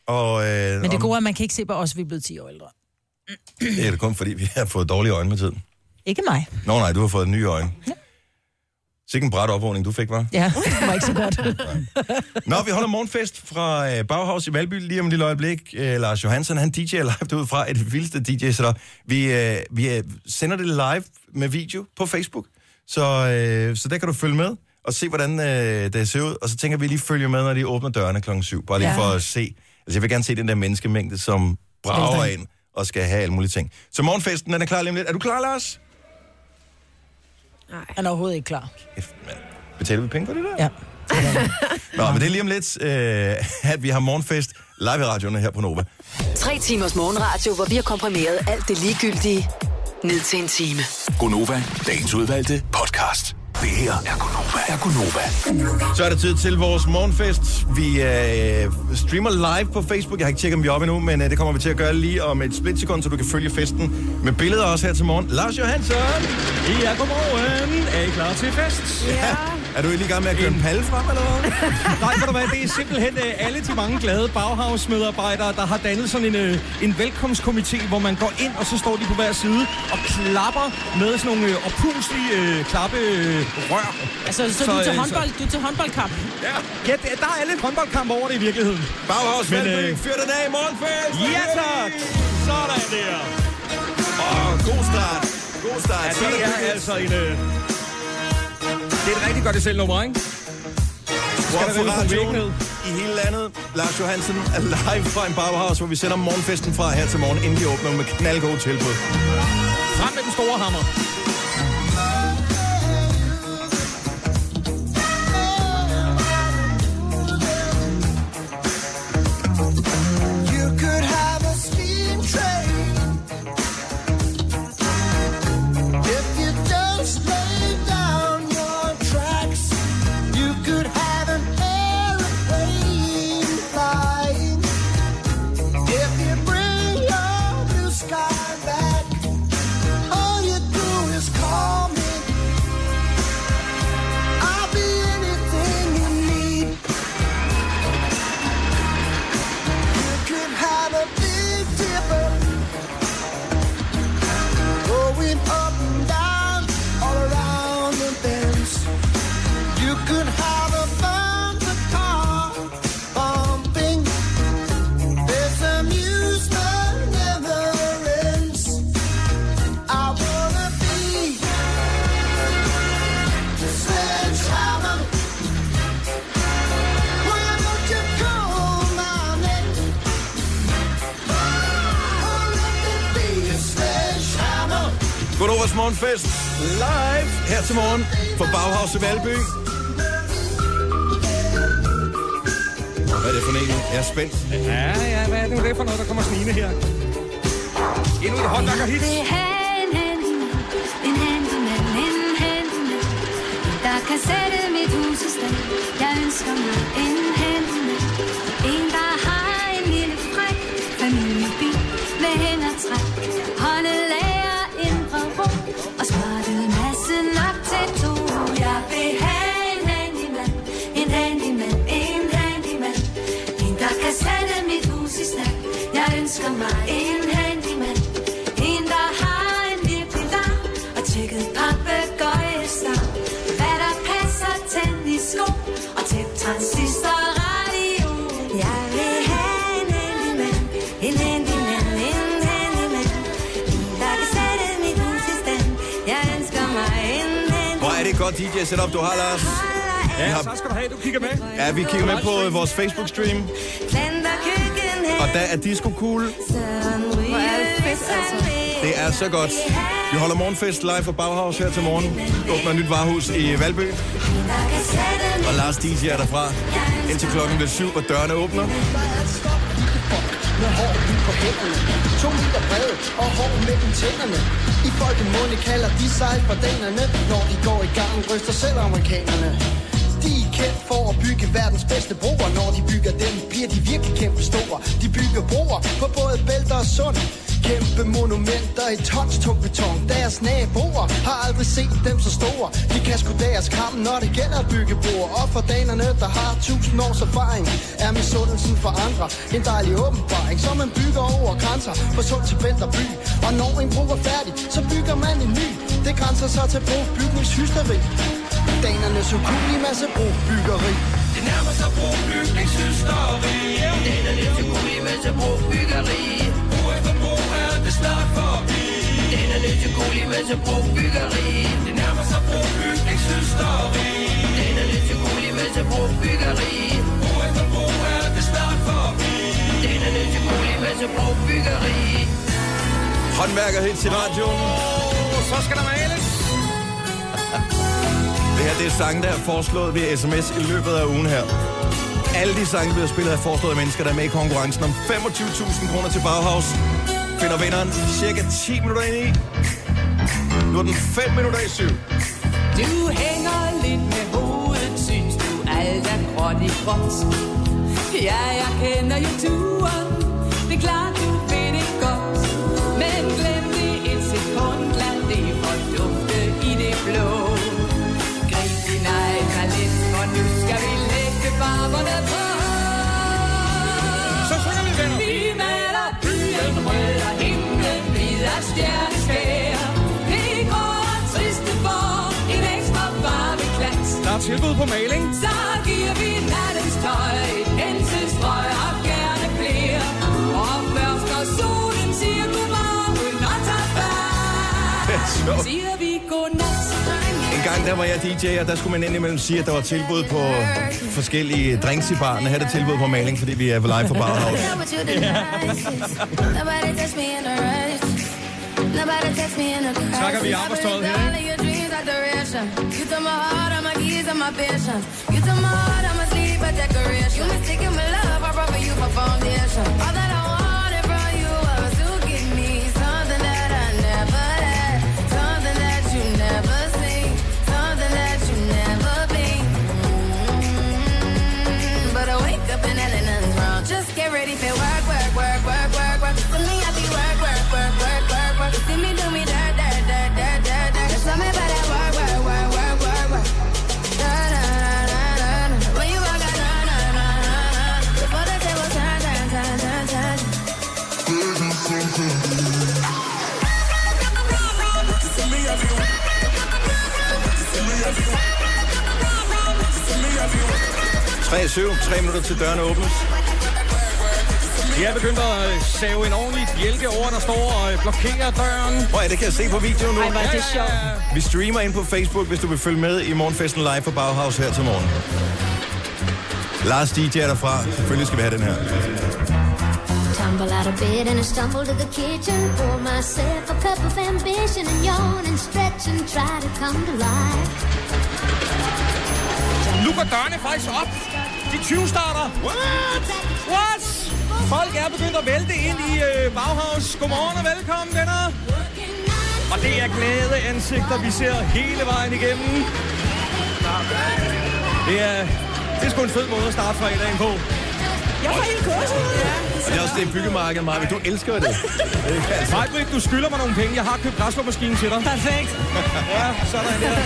Og, øh, Men det gode er, at man kan ikke se på os, vi er blevet ti år ældre. Det er det kun fordi, vi har fået dårlige øjne med tiden. Ikke mig. Nå nej, du har fået nye øjne. Ja. Sikke en bræt opvågning, du fik, var? Ja, det var ikke så godt. Nå, vi holder morgenfest fra øh, Bauhaus i Valby lige om et lille øjeblik. Øh, Lars Johansson, han D J'er live ud fra et vildeste D J-setup. Vi, øh, vi øh, sender det live med video på Facebook, så, øh, så der kan du følge med og se, hvordan øh, det ser ud. Og så tænker vi lige følge med, når de åbner dørene klokken syv. Bare lige ja. for at se. Altså, jeg vil gerne se den der menneskemængde, som brager ind og skal have alle mulige ting. Så morgenfesten, den er klar lige om lidt. Er du klar, Lars? Nej. Han er overhovedet ikke klar. Betaler vi penge for det der? Ja. Nå, men det er lige om lidt, øh, at vi har morgenfest live i radioen her på Nova. Tre timers morgenradio, hvor vi har komprimeret alt det ligegyldige ned til en time. Gonova, dagens udvalgte podcast. Det her er Gonova. Er Gonova. Så er det tid til vores morgenfest. Vi øh, streamer live på Facebook. Jeg har ikke tjekket, om vi er oppe endnu, men øh, det kommer vi til at gøre lige om et splitsekund, så du kan følge festen med billeder også her til morgen. Lars Johansson! Ja, godmorgen. Er I klar til fest? Ja. Er du lige i gang med at køre en palle frem, eller hvad? Nej, ved du hvad, det er simpelthen uh, alle de mange glade Bauhaus-medarbejdere, der har dannet sådan en, uh, en velkomstkomité, hvor man går ind, og så står de på hver side og klapper med sådan nogle uh, opuslige uh, klappe uh, rør. Altså, så, så du er til håndbold, du er til håndboldkamp? Ja, ja det, der er lidt håndboldkamp over det i virkeligheden. Bauhaus, men øh, fyr den af i morgenfest! Ja, tak! Sådan der! Åh, oh, god start. God start. Ja, det er altså en... Øh... Det er et rigtig godt det selv nummer, ikke? Skal der radioen i hele landet. Lars Johansson er live fra en Bauhaus, hvor vi sender morgenfesten fra her til morgen, inden de åbner med knaldgode tilbud. Frem med den store hammer. Godovers morgenfest live her til morgen på Bauhaus i Valby. Hvad er det for en? Jeg er spændt. Ja, ja, hvad er det nu det for noget, der kommer snigende her? Endnu et håndværkerhit. En handyman, en handyman, en handyman, der kan sætte mit hus i stand. Jeg ønsker mig en handyman, en der har en lille fræk familiebil med hængertræk, håndelager, indre rum og smartet masse nok til to. Jeg vil have en handyman, en handyman, en handyman, en der kan sætte mit hus i stand. Jeg ønsker mig en handyman, en der har en virkelig lang og tjekket papegøjestam, hvad der passer tennissko og til transistorradio. Jeg vil have en handyman, en handyman, en handyman, en der kan sætte mit hus i stand. Jeg ønsker mig en handyman. Hvor er det godt D J-setup, du har, Lars? Ja, har... så skal du have, du kigger med. Ja, vi kigger med på vores Facebook-stream. Og der er disco cool. Hvor er det fedt, altså. Det er så godt. Vi holder morgenfest live fra Bauhaus her til morgen. Åbner et nyt varehus i Valby. Og Lars D J er derfra. Indtil klokken bliver syv, hvor dørene åbner. Med hår på hænderne, to liter brede og hår mellem tænderne. I folkemunde kalder de sig fordanerne. Når de går i gang, ryster selv amerikanerne. De er kendt for at bygge verdens bedste broer. Når de bygger dem, bliver de virkelig kæmpe store. De bygger broer på både Bælter og Sund. Kæmpe monumenter i tons tung beton. Deres naboer har aldrig set dem så store. De kan sgu deres kamp, når det gælder at bygge broer. Og for danerne, der har tusind års erfaring, er misundelsen for andre. En dejlig åbenbaring, som man bygger over grænser. På Sund til Venterby. Og når en bro er færdig, så bygger man en ny. Det grænser sig til brobygningshysteri. Danernes ukulige masse brobyggeri. Det nærmer sig brobygningshysteri. Danernes ukulige masse brobyggeri. Bro efter bro er det snart forbi. Danernes ukulige masse brobyggeri. Det nærmer sig brobygningshysteri. Danernes ukulige masse brobyggeri. Bro efter bro er det snart forbi. Danernes ukulige masse brobyggeri. Håndværkerhits i radioen. Oh, så skal der males. Det her, det er sange, der er foreslået ved sms i løbet af ugen her. Alle de sange, der bliver spillet, er foreslået af mennesker, der er med i konkurrencen om femogtyve tusind kroner til Bauhaus. Finder vinderen cirka ti minutter ind i. Nu er den fem minutter i syv. Du hænger lidt med hovedet, synes du alt er gråt i gråt. Ja, jeg kender jo turen, det er klart, du ved det godt. Men glem det et sekund, lad det fordufte i det blå. Grib din egen talent, for nu skal vi lægge barberne på. Så synger vi, venner. Vi maler byen rød og himlen hvid af stjerneskær. Det går triste for en ekstra varme klat. Der er tilbud på maling. Så giver vi nattens tøj et penselstrøg og gerne flere. Og først når solen siger godmorgen og tager far, siger vi godnat. En gang der var jeg D J, og der skulle man indimellem sige, at der var tilbud på forskellige drinks i baren. Her er der tilbud på maling, fordi vi er live for Bauhaus. Snakker vi arbejdstøjet her, Just get ready for work, work, work, work, work, work. For me, I be work, work, work, work, work, work. You see me do me dirt, dirt, dirt, dirt, dirt, dirt. Just tell me about that work, work, work, work, work, work. Da, da, da, da, da. When you walk out, na, na, na, na, na. Before the table turn, turn, turn, turn, turn. tre syv, tre minutter til dørene åbnes. Vi er begyndt at save en ordentlig bjælke over, der står og blokerer døren. Prøv, det kan jeg se på video nu. Ej, hvor er det sjovt. Vi streamer ind på Facebook, hvis du vil følge med i morgenfesten live for Bauhaus her til morgen. Lars D J er derfra. Selvfølgelig skal vi have den her. Tumble out of bed and I stumble to the kitchen. Pour myself a cup of ambition and yawn and stretch and try to come to life. Nu går dørene faktisk op. De tyve starter. What? What? Folk er begyndt at vælte ind i øh, Bauhaus. Godmorgen og velkommen, venner. Og det er glade ansigter, vi ser hele vejen igennem. Det er, det er sgu en fed måde at starte fredagen på. Jeg får helt kurset. Ja. Og det er også det byggemarked, Maja, men du elsker det. Majbrit, du skylder mig nogle penge. Jeg har købt græsslåmaskinen til dig. Perfekt. Ja, sådan der.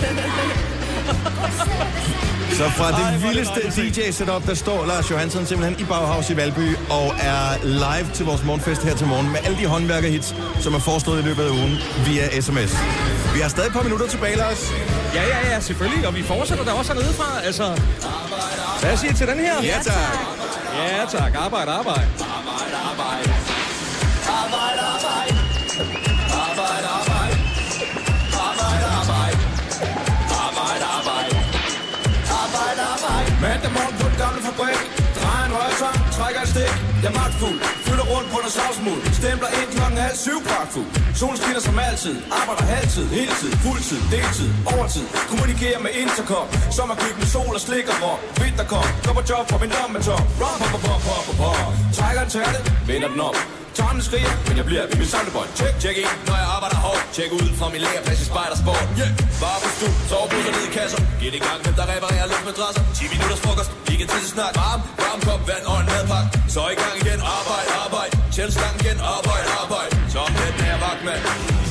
Så fra det Ej, vildeste det D J-setup, der står Lars Johansson simpelthen i Bauhaus i Valby og er live til vores morgenfest her til morgen med alle de håndværkerhits, som er foreslået i løbet af ugen via sms. Vi har stadig et par minutter tilbage, Lars. Ja, ja, ja, selvfølgelig. Og vi fortsætter der også hernede fra. Altså, hvad siger I til den her? Ja, tak. Ja, tak. Arbejde, arbejde. Arbejde, arbejde. Arbejde, arbejde. Arbejde, arbejde. Arbejde, arbejde. Arbejde, arbejde. Arbejde, arbejde. Mandag morgen på den gamle fabrik. Drejer en røgtang, trækker et stik. Jeg er magtfuld. Fylder rundt på noget savsmuld. Stempler ind klokken halv syv pragtfuld. Solen skinner som altid. Arbejder halvtid, heltid, fuldtid, deltid, overtid. Kommunikerer med intercom. Sommerkig med sol og slik og rock. Vinterkom, går på job for min lomme tom. Rom, pop, pop, pop, pop, pop. Trækker en tærte, vender den op. Tarmen skriger, men jeg bliver ved mit samlebånd. Check, check ind, når jeg arbejder hårdt. Check ud fra min lagerplads i Spejdersport. Yeah, bare på stue, soveposer ned i kasser. Giv det i gang, hvem der reparerer luftmadrasser. ti minutters frokost, ikke tid til snak. Varm, varm kop, vand og en madpakke. Så i gang igen, arbejde, arbejde. Tjæl stangen igen, arbejde, arbejde. Som den her vagtmand.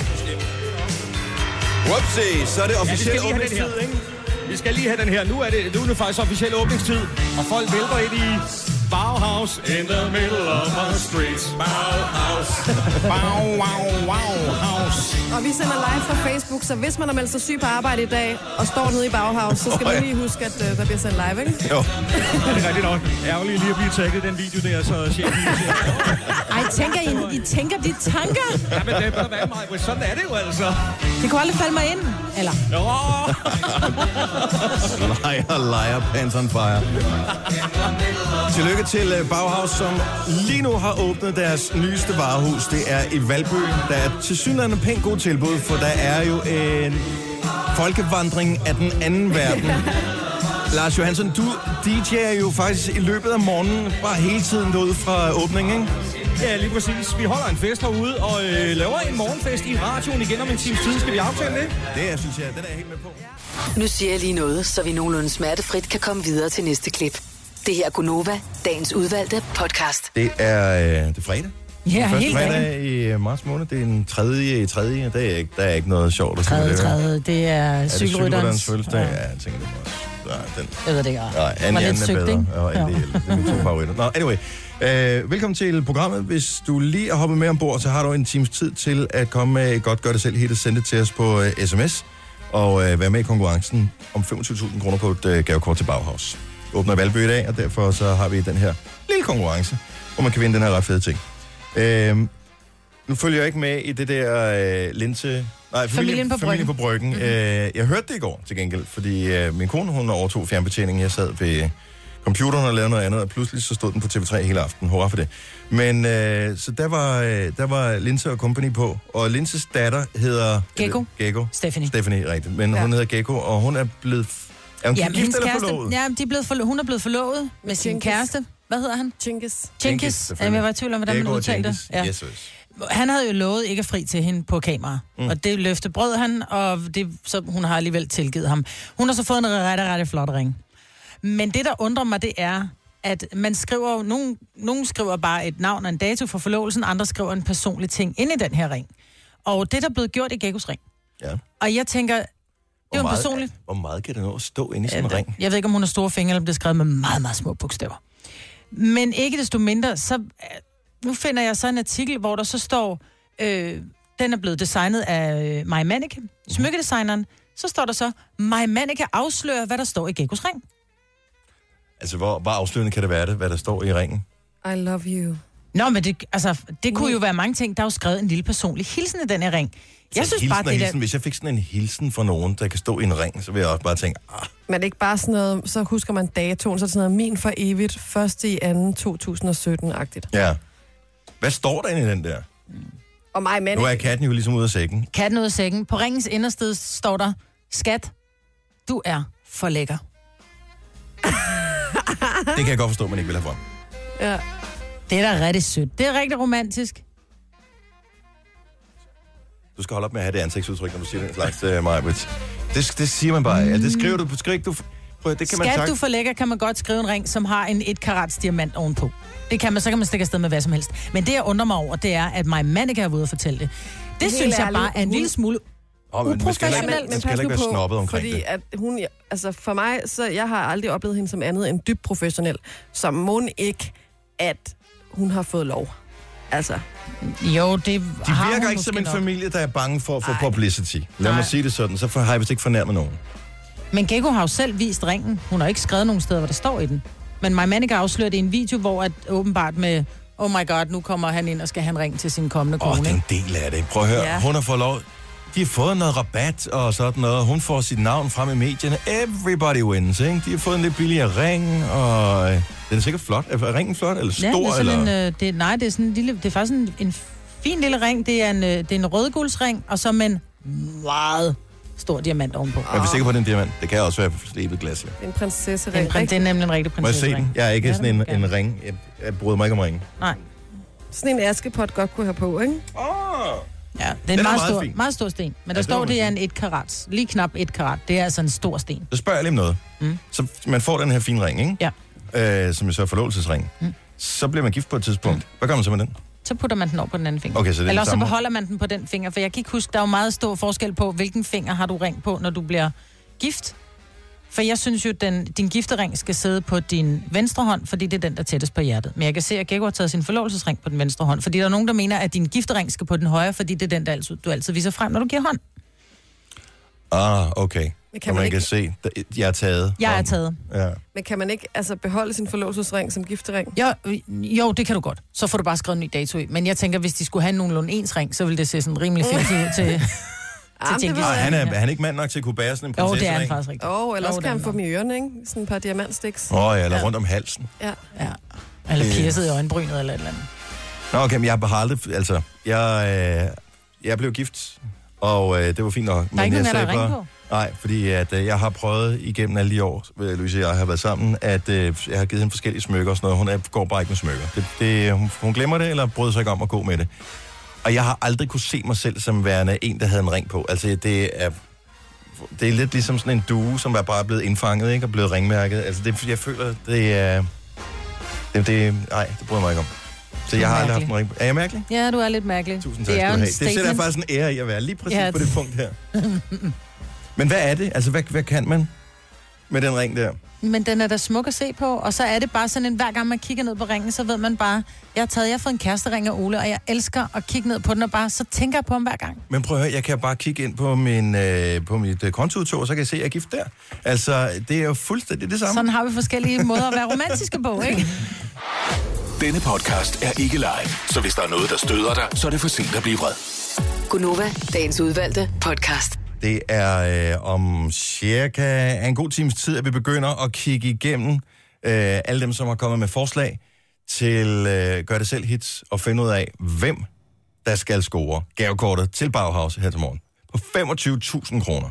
Whoopsie, så er det officielt ja, åbningstid, ikke? Vi skal lige have den her. Nu er det, nu er det faktisk officiel åbningstid. Og folk vælter ind i Bauhaus. Bauhaus in the middle of the streets. Bauhaus. Bau, wow, wow, house. Og vi sender live fra Facebook, så hvis man har meldt sig syg på arbejde i dag og står nede i Bauhaus, så skal man lige huske, at uh, der bliver sendt live, ikke? Jo. Det er rigtigt nok. Ærgerligt lige at blive tagget den video der, så chefen siger... Ej, tænker I, I tænker de tanker? Ja, men det er bare mig. Sådan er det jo altså. Det kunne aldrig falde mig ind, eller? Jo. Liar, liar, pants on fire. Tillykke til Bauhaus, som lige nu har åbnet deres nyeste varehus. Det er i Valby. Der er tilsyneladende pænt god tilbud, for der er jo en folkevandring af den anden verden. Lars Johansson, du D J'er jo faktisk i løbet af morgenen bare hele tiden derude fra åbningen, ikke? Ja, lige præcis. Vi holder en fest herude og øh, laver en morgenfest i radioen igen om en times tid. Skal vi aftale det? Det er, synes jeg, den er jeg helt med på. Nu siger jeg lige noget, så vi nogenlunde smertefrit kan komme videre til næste klip. Det her er Gunova, dagens udvalgte podcast. Det er, øh, det er fredag. Ja, første helt fredag i marts måned. Det er den tredje i tredje. Der er ikke, der er ikke noget sjovt at sige. Tredje, tredje. Det er cykelrytterens fødselsdag. Ja, jeg tænker det også. Ja, den. Jeg ved det ikke. Nej, Annie Anne er bedre. Og Annie L. Det er mine to favoritter. Nå, anyway. Øh, velkommen til programmet. Hvis du lige er hoppet med ombord, så har du en times tid til at komme med et godt gør det selv hit og sende det til os på uh, sms. Og øh, være med i konkurrencen om femogtyve tusind kroner på et øh, gavekort til Bauhaus. Åbner Valby i dag, og derfor så har vi den her lille konkurrence, hvor man kan vinde den her ret fede ting. Øh, nu følger jeg ikke med i det der øh, linse... Nej, familien på familien på bryggen. bryggen. Øh, jeg hørte det i går til gengæld, fordi øh, min kone, hun overtog fjernbetjeningen. Jeg sad ved computeren og lavede noget andet, og pludselig så stod den på T V tre hele aftenen. Hurra for det. Men øh, så der var, øh, der var Linse og Company på, og Linses datter hedder... Gekko. Gekko. Stephanie. Stephanie, rigtigt. Men Ja. hun hedder Gekko, og hun er blevet... Er hun Jamen, gift hendes eller kæreste, forlovet? ja, de er blevet forlo- hun er blevet forlovet med sin Jenkins. kæreste. Hvad hedder han? Jenkins. Jenkins. Jenkins, Jamen, jeg var i tvivl om, hvordan man Gekko og udtalte det. Jenkins. Yes, yes. Han havde jo lovet ikke at fri til hende på kamera. Mm. Mm. Og det løfte brød han, og det, så hun har alligevel tilgivet ham. Hun har så fået en rette, rette flot ring. Men det, der undrer mig, det er, at man skriver jo... Nogen, nogen skriver bare et navn og en dato for forlovelsen, andre skriver en personlig ting ind i den her ring. Og det, der er blevet gjort i Gekkos ring. Ja. Og jeg tænker... Det er jo Hvor meget, personligt. hvor meget kan det nå at stå inde i sådan en ring? Jeg ved ikke, om hun har store fingre, eller om det er skrevet med meget, meget små bogstaver. Men ikke desto mindre, så... Nu finder jeg så en artikel, hvor der så står... Øh, den er blevet designet af øh, My Mannequin, smykkedesigneren. Så står der så, My Mannequin afslører, hvad der står i Gekkos ring. Altså, hvor, hvor afslørende kan det være det, hvad der står i ringen? I love you. Nå, men det, altså, det kunne jo være mange ting. Der er jo skrevet en lille personlig hilsen i den her ring. Jeg Så synes hilsen bare, og det hilsen. der... Hvis jeg fik sådan en hilsen fra nogen, der kan stå i en ring, så vil jeg også bare tænke, ah, Men det er ikke bare sådan noget, så husker man datoen, så er det sådan noget, min for evigt, første i anden to tusind og sytten-agtigt. ja. Hvad står der inde i den der? Og mig, men... Nu er katten jo ligesom ude af sækken. Katten ud af sækken. På ringens indersted står der, skat, du er for lækker. Det kan jeg godt forstå, man ikke vil have frem. Ja. Det er da rigtig sødt. Det er rigtig romantisk. Du skal holde op med at have det ansigtsudtryk, når du siger den slags til mig. Det, det siger man bare. Ja, det skriver du. Skriver du prøv, det kan man Skat, sagt. du for lækker, kan man godt skrive en ring, som har en et karats diamant ovenpå. Det kan man, så kan man stikke afsted med hvad som helst. Men det, jeg undrer mig over, det er, at My Mannequin er ude at fortælle det. Det Helt synes jeg ærligt, bare er en hun- lille smule Oh, men man skal heller ikke, Men man skal pas heller ikke nu være på, snobbet omkring fordi det. at hun, altså for mig, så jeg har aldrig oplevet hende som andet end dybt professionel. Så må ikke, at hun har fået lov. Altså. Jo, det De har virker hun ikke som måske en nok. familie, der er bange for at få Ej. publicity. Lad Nej. mig sige det sådan, så har jeg vist ikke fornærmet nogen. Men Gekko har jo selv vist ringen. Hun har ikke skrevet nogen steder, hvor der står i den. Men My Mannequin afslører det i en video, hvor at åbenbart med, oh my god, nu kommer han ind og skal have en ring til sin kommende Åh, kone. det er ikke? en del af det. Prøv at høre, Ja. hun har fået lov. De har fået noget rabat og sådan noget. Hun får sit navn frem i medierne. Everybody wins, ikke? De har fået en lidt billigere ring, og øh, den er sikkert flot. Er ringen flot, eller Ja, stor? det er sådan eller? en, øh, det, nej, det er sådan en lille, det er faktisk en, en fin lille ring. Det er en, øh, det er en rødguldsring, og så med en meget stor diamant ovenpå. Jeg er sikker på, at det er en diamant. Det kan også være slebet glas, ja. En prinsesse Det er, en, prin- det er nemlig en rigtig Må jeg se prinsessering. den? Jeg er ikke Ja, sådan det en, må en ring. Jeg, jeg bryder mig ikke om ringen. Nej. Sådan en askepot godt kunne have på, ikke? Åh! Ja, det er Den en er meget, meget stor, fin. meget stor sten. Men Ja, der det står, må man det er sige. en et karat. Lige knap et karat. Det er altså en stor sten. Så spørger jeg lige om noget. Mm. Så man får den her fine ring, ikke? Ja. Øh, som jo så er forlovelsesring. Mm. Så bliver man gift på et tidspunkt. Mm. Hvad gør man så med den? Så putter man den over på den anden finger. Okay, så det er Eller det så samme. beholder man den på den finger. For jeg kan ikke huske, der er jo meget stor forskel på, hvilken finger har du ring på, når du bliver gift. For jeg synes jo, den, din giftering skal sidde på din venstre hånd, fordi det er den, der er tættest på hjertet. Men jeg kan se, at Gekko har taget sin forlovelsesring på den venstre hånd, fordi der er nogen, der mener, at din giftering skal på den højre, fordi det er den, der altid, du altid viser frem, når du giver hånd. Ah, okay. Men kan kan man, man man ikke- kan se, jeg er taget. Jeg er taget. Ja. Men kan man ikke altså, beholde sin forlovelsesring som giftering? Jo, jo, det kan du godt. Så får du bare skrevet en ny dato i. Men jeg tænker, hvis de skulle have nogenlunde ens ring, så ville det se sådan rimelig fint ud til... til Nej, han er, han er ikke mand nok til at kunne bære sådan en Jo, prinsessering. det er han faktisk rigtigt. Åh, oh, ellers Jo, kan han det få er dem i ørerne, ikke? Sådan et par diamantstiks. Åh, oh, ja, eller rundt om halsen. Ja. ja. Eller Øh. piercet i øjenbrynet eller et eller andet. Nå, okay, men jeg har aldrig... Altså, jeg, øh, jeg blev gift, og øh, det var fint nok. Der er ikke jeg nogen af jer, der sagde ringer bare- på? Nej, fordi at, øh, jeg har prøvet igennem alle de år, øh, Louise og jeg har været sammen, at øh, jeg har givet hende forskellige smykker og sådan noget. Hun er, går bare ikke med smykker. Det, det, hun, hun glemmer det, eller bryder sig ikke om at gå med det. Og jeg har aldrig kunne se mig selv som værende en, der havde en ring på. Altså, det er... Det er lidt ligesom sådan en due, som er bare blevet indfanget, ikke? Og blevet ringmærket. Altså, det, jeg føler, det er... Det, det, nej, det bryder jeg mig ikke om. Så jeg har aldrig haft en ring på. Er jeg mærkelig? Ja, du er lidt mærkelig. Tusind tak det skal er du en have. Det sætter jeg statement. faktisk en ære i at være lige præcis Ja. ja. på det punkt her. Men hvad er det? Altså, hvad, hvad kan man med den ring der? Men den er da smuk at se på, og så er det bare sådan en, hver gang man kigger ned på ringen, så ved man bare, jeg har taget, jeg har fået en kærestering af Ole, og jeg elsker at kigge ned på den, og bare, så tænker jeg på ham hver gang. Men prøv at høre, jeg kan bare kigge ind på, min, øh, på mit øh, kontoudtog, og så kan jeg se, at jeg er gift der. Altså, det er jo fuldstændig det samme. Sådan har vi forskellige måder at være romantiske på, ikke? Denne podcast er ikke live, så hvis der er noget, der støder dig, så er det for sent at blive vred. Gunova, dagens udvalgte podcast. Det er øh, om cirka en god times tid, at vi begynder at kigge igennem øh, alle dem, som har kommet med forslag til øh, Gør det selv hits, og finde ud af, hvem der skal score gavekortet til Bauhaus her til morgen. På femogtyve tusind kroner.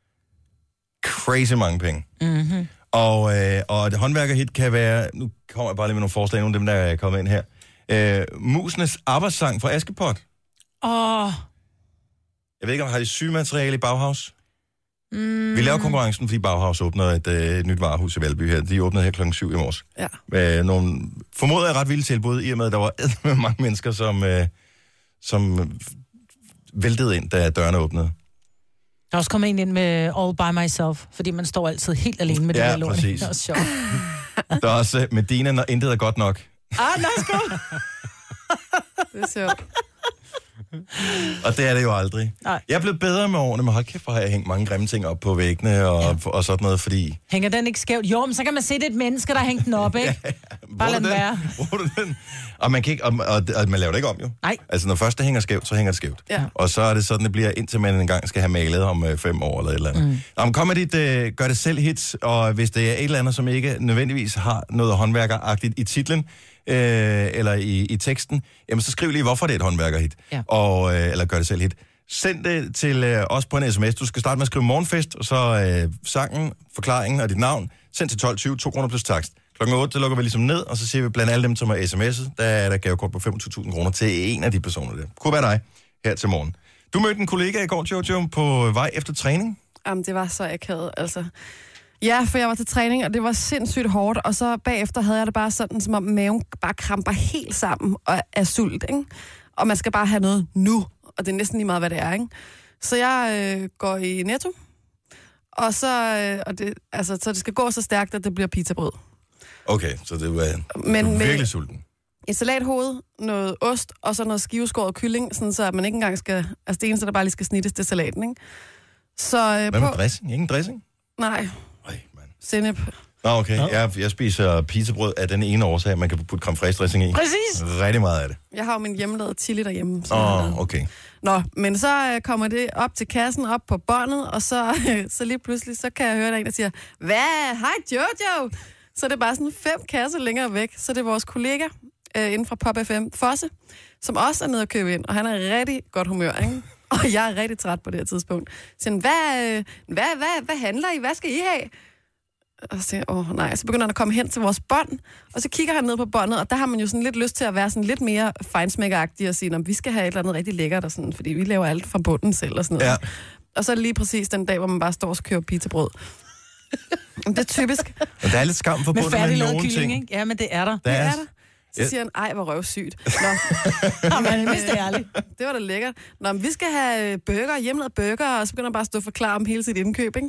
Crazy mange penge. Mm-hmm. Og, øh, og et håndværkerhit kan være... Nu kommer jeg bare lige med nogle forslag, nogle af dem, der er kommet ind her. Øh, Musenes arbejdssang fra Askepot. Åh... Oh. Jeg ved ikke, om har de sygemateriale i Bauhaus? Mm. Vi laver konkurrencen, fordi Bauhaus åbner et, øh, et nyt varehus i Valby her. De åbnede her klokken syv i morges. Ja. Med nogle formodet er ret vilde tilbud, i og med, at der var med mange mennesker, som, øh, som væltede ind, da dørene åbnede. Der er også kommet en ind med All By Myself, fordi man står altid helt alene med det Ja, her lort. præcis. Det er også sjovt. Der er også øh, Medina, når intet er godt nok. Ah, værsgo! Det er sjovt. Og det er det jo aldrig. Nej. Jeg er blevet bedre med årene, men hold kæft, hvor har jeg hængt mange grimme ting op på væggene og, ja. og sådan noget, fordi... Hænger den ikke skævt? Jo, men så kan man se, det er et menneske, der har hængt den op, ikke? ja, ja. Bare lad den være. Bruger du den? Og man, kan ikke, og, og, og man laver det ikke om, jo. Nej. Altså, når først det hænger skævt, så hænger det skævt. Ja. Og så er det sådan, det bliver, indtil man engang skal have malet om øh, fem år eller et eller andet. Mm. Nå, men kom med dit øh, gør det selv hits, og hvis det er et eller andet, som ikke nødvendigvis har noget håndværkeragtigt i titlen, øh, eller i, i teksten, jamen så skriv lige, hvorfor det er et håndværkerhit. Ja. Og, øh, eller gør det selv hit. Send det til øh, os på en sms. Du skal starte med at skrive morgenfest, og så øh, sangen, forklaringen og dit navn. Send til tolv tyve, to kroner plus takst. Klokken otte, der lukker vi ligesom ned, og så siger vi blandt alle dem, som har sms'et, der er der gavekort på femogtyve tusind kroner til en af de personer der. Kunne være dig her til morgen. Du mødte en kollega i går, Jojo, på vej efter træning. Jamen, det var så akavet, altså. Ja, for jeg var til træning, og det var sindssygt hårdt, og så bagefter havde jeg det bare sådan, som om maven bare kramper helt sammen og er sult, ikke? Og man skal bare have noget nu, og det er næsten lige meget, hvad det er, ikke? Så jeg øh, går i Netto, og så, øh, og det, altså, så det skal gå så stærkt, at det bliver pizzabrød. Okay, så det var Men du er med- virkelig sulten. Et salathoved, noget ost, og så noget skiveskåret kylling, sådan så man ikke engang skal... Altså det eneste, der bare lige skal snittes, det er salaten, ikke? Så øh, Hvad på... med dressing? Ingen dressing? Nej. Sennep. Nå, okay. Jeg, jeg spiser pizzabrød af den ene årsag, man kan putte creme fraiche dressing i. Præcis. Rigtig meget af det. Jeg har jo min hjemmelavede chili derhjemme. så- Åh, oh, okay. Nå, men så øh, kommer det op til kassen, op på båndet, og så, øh, så lige pludselig, så kan jeg høre, der er en, der siger, hvad? Hej Jojo! Så det er bare sådan fem kasser længere væk. Så det er vores kollega øh, inden fra Pop F M, Fosse, som også er nede og købe ind, og han er i rigtig godt humør, ikke? Og jeg er rigtig træt på det her tidspunkt. Så han, hvad, øh, hvad, hvad, hvad handler I? Hvad skal I have? Og så siger jeg, åh nej, så begynder han at komme hen til vores bånd, og så kigger han ned på båndet, og der har man jo sådan lidt lyst til at være sådan lidt mere feinsmækkeragtig og sige, at vi skal have et eller andet rigtig lækkert, og sådan, fordi vi laver alt fra bunden selv og sådan noget. Ja. Og så er det lige præcis den dag, hvor man bare står og køber pizzabrød. Det er typisk. Og der er lidt skam Med forbundet med, med færdiglavet nogle kylling, ting. ikke? Ja, men det er der. Der er- Det er der. Så Ja. siger han, ej, hvor røvsygt. Nå. Jamen, hvis det er ærligt. Det var da lækkert. Nå, men vi skal have burger, hjemmelavet burger, og så begynder han bare at stå og forklare om hele sit indkøb, ikke?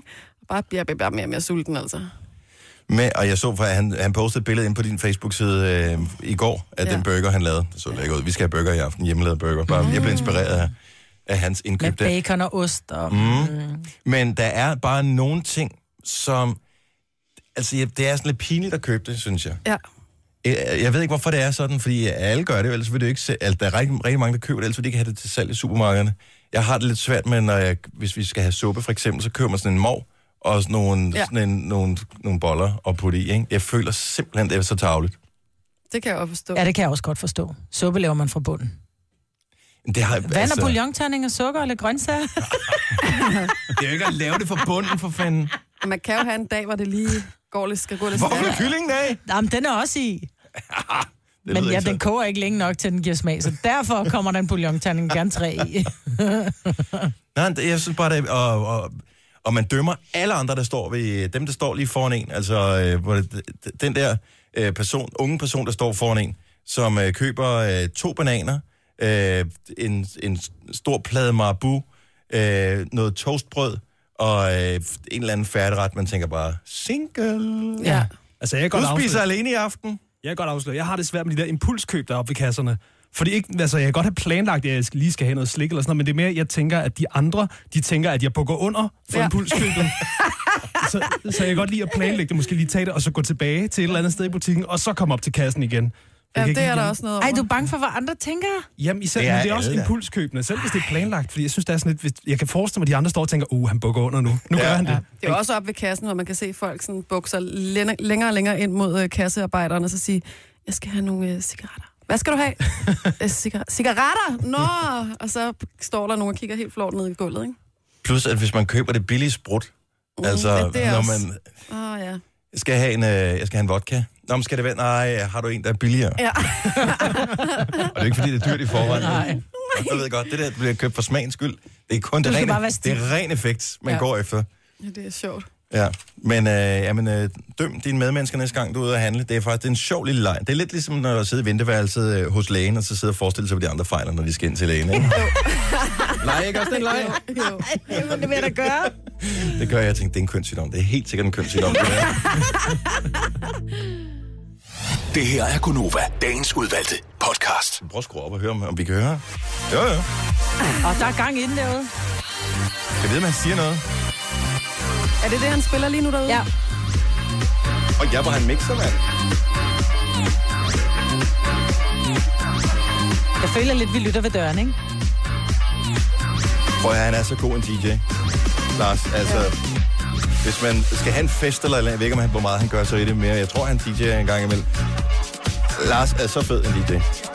bare bliver jeg bare mere og mere sulten, altså. Med, og jeg så, for han, han postede et billede ind på din Facebook-side øh, i går, af ja. den burger, han lavede. Det så lækker ud. Vi skal have burger i aften, hjemmelavet burger. Bare, mm. Jeg blev inspireret af, af hans indkøb. Med bacon og ost. Og... Mm. Mm. Men der er bare nogle ting, som... Altså, det er sådan lidt pinligt at købe det, synes jeg. Ja. Jeg, jeg ved ikke, hvorfor det er sådan, fordi alle gør det, ellers vil det ikke se, altså, der er rigtig, rigtig mange, der køber det, ellers vil de ikke have det til salg i supermarkederne. Jeg har det lidt svært med, når jeg, hvis vi skal have suppe, for eksempel, så køber man sådan en mov, og sådan nogle, ja. sådan en, nogle, nogle boller og putte i, ikke? Jeg føler simpelthen, det er så tarveligt. Det kan jeg også forstå. Ja, det kan jeg også godt forstå. Suppe laver man fra bunden. Det har, Vand altså... og bouillonterning og sukker eller grøntsager. Det er jo ikke at lave det fra bunden, for fanden. Man kan jo have en dag, hvor det lige går lidt, skal gå lidt Hvorfor er kyllingen af? Jamen, den er også i. Men ja, den koger ikke længe nok, til den giver smag, så derfor kommer der en bouillonterning gerne træ i. Nej, jeg synes bare, det er, og, og, og man dømmer alle andre, der står ved, dem, der står lige foran en, altså øh, den der øh, person, unge person, der står foran en, som øh, køber øh, to bananer, øh, en, en stor plade marabu, øh, noget toastbrød, og øh, en eller anden færdigret, man tænker bare, single. Ja. Altså, jeg kan du godt spiser alene i aften? Jeg kan godt afsløre. Jeg har det svært med de der impulskøb, der er oppe ved kasserne. Fordi ikke, altså, jeg kan godt have planlagt, at jeg lige skal have noget slik eller sådan noget, men det er mere, jeg tænker, at de andre, de tænker, at jeg bukker under for ja. impulskøbet. så, så jeg kan godt lide at planlægge det, måske lige tage det, og så gå tilbage til et eller andet sted i butikken, og så komme op til kassen igen. Ja, det er der også noget over. Ej, du er bange for, hvad andre tænker? Jamen, især, det er, men det er også impulskøbende, selv hvis det er planlagt. Fordi jeg synes, det er sådan lidt, jeg kan forestille mig, at de andre står og tænker, uh, han bukker under nu. Nu ja, gør han det. Ja. Det er jo også op ved kassen, hvor man kan se folk sådan bukser længere og længere ind mod øh, kassearbejderne, og så sige, jeg skal have nogle øh, cigaretter. Hvad skal du have? øh, cigar- cigaretter? Nå! Og så står der nogen og kigger helt flot ned i gulvet, ikke? Plus, at hvis man køber det billige sprut, mm, altså, ja, det er når også... man... Åh, oh, ja. Jeg skal have en, øh, jeg skal have en vodka. Nå, men skal det være? Nej, har du en, der er billigere? Ja. Og det er ikke, fordi det er dyrt i forvejen. Nej. Jeg ved godt, det der bliver købt for smagens skyld. Det er kun det rene, det er ren effekt, man ja. går efter. Ja, det er sjovt. Ja, men, øh, jamen, øh, døm dine medmennesker næste gang, du er ude at handle. Det er faktisk det er en sjov lille leg. Det er lidt ligesom, når du sidder i venteværelset øh, hos lægen, og så sidder og forestiller sig, hvad de andre fejler, når de skal ind til lægen, ikke? Nej, ikke også den leg? Jo, jo. Det vil jeg da gøre. Det gør jeg. Jeg tænkte, det er en kønssygdom. Det er helt sikkert en kønssygdom. Det, det her er Gunova, dagens udvalgte podcast. Prøv at skrue op og høre, om vi kan høre. Jo, jo. Og der er gang inden derude. Jeg ved, om han siger noget. Er det det, han spiller lige nu derude? Ja. Og jeg var han mixer, mand. Jeg føler lidt, vi lytter ved døren, ikke? Prøv at han er så god en D J. Lars, altså... Ja. Hvis man skal have en fest eller eller jeg ved ikke, om han, hvor meget han gør så i det mere. Jeg tror, han D J'er en gang imellem. Lars er så fed en D J.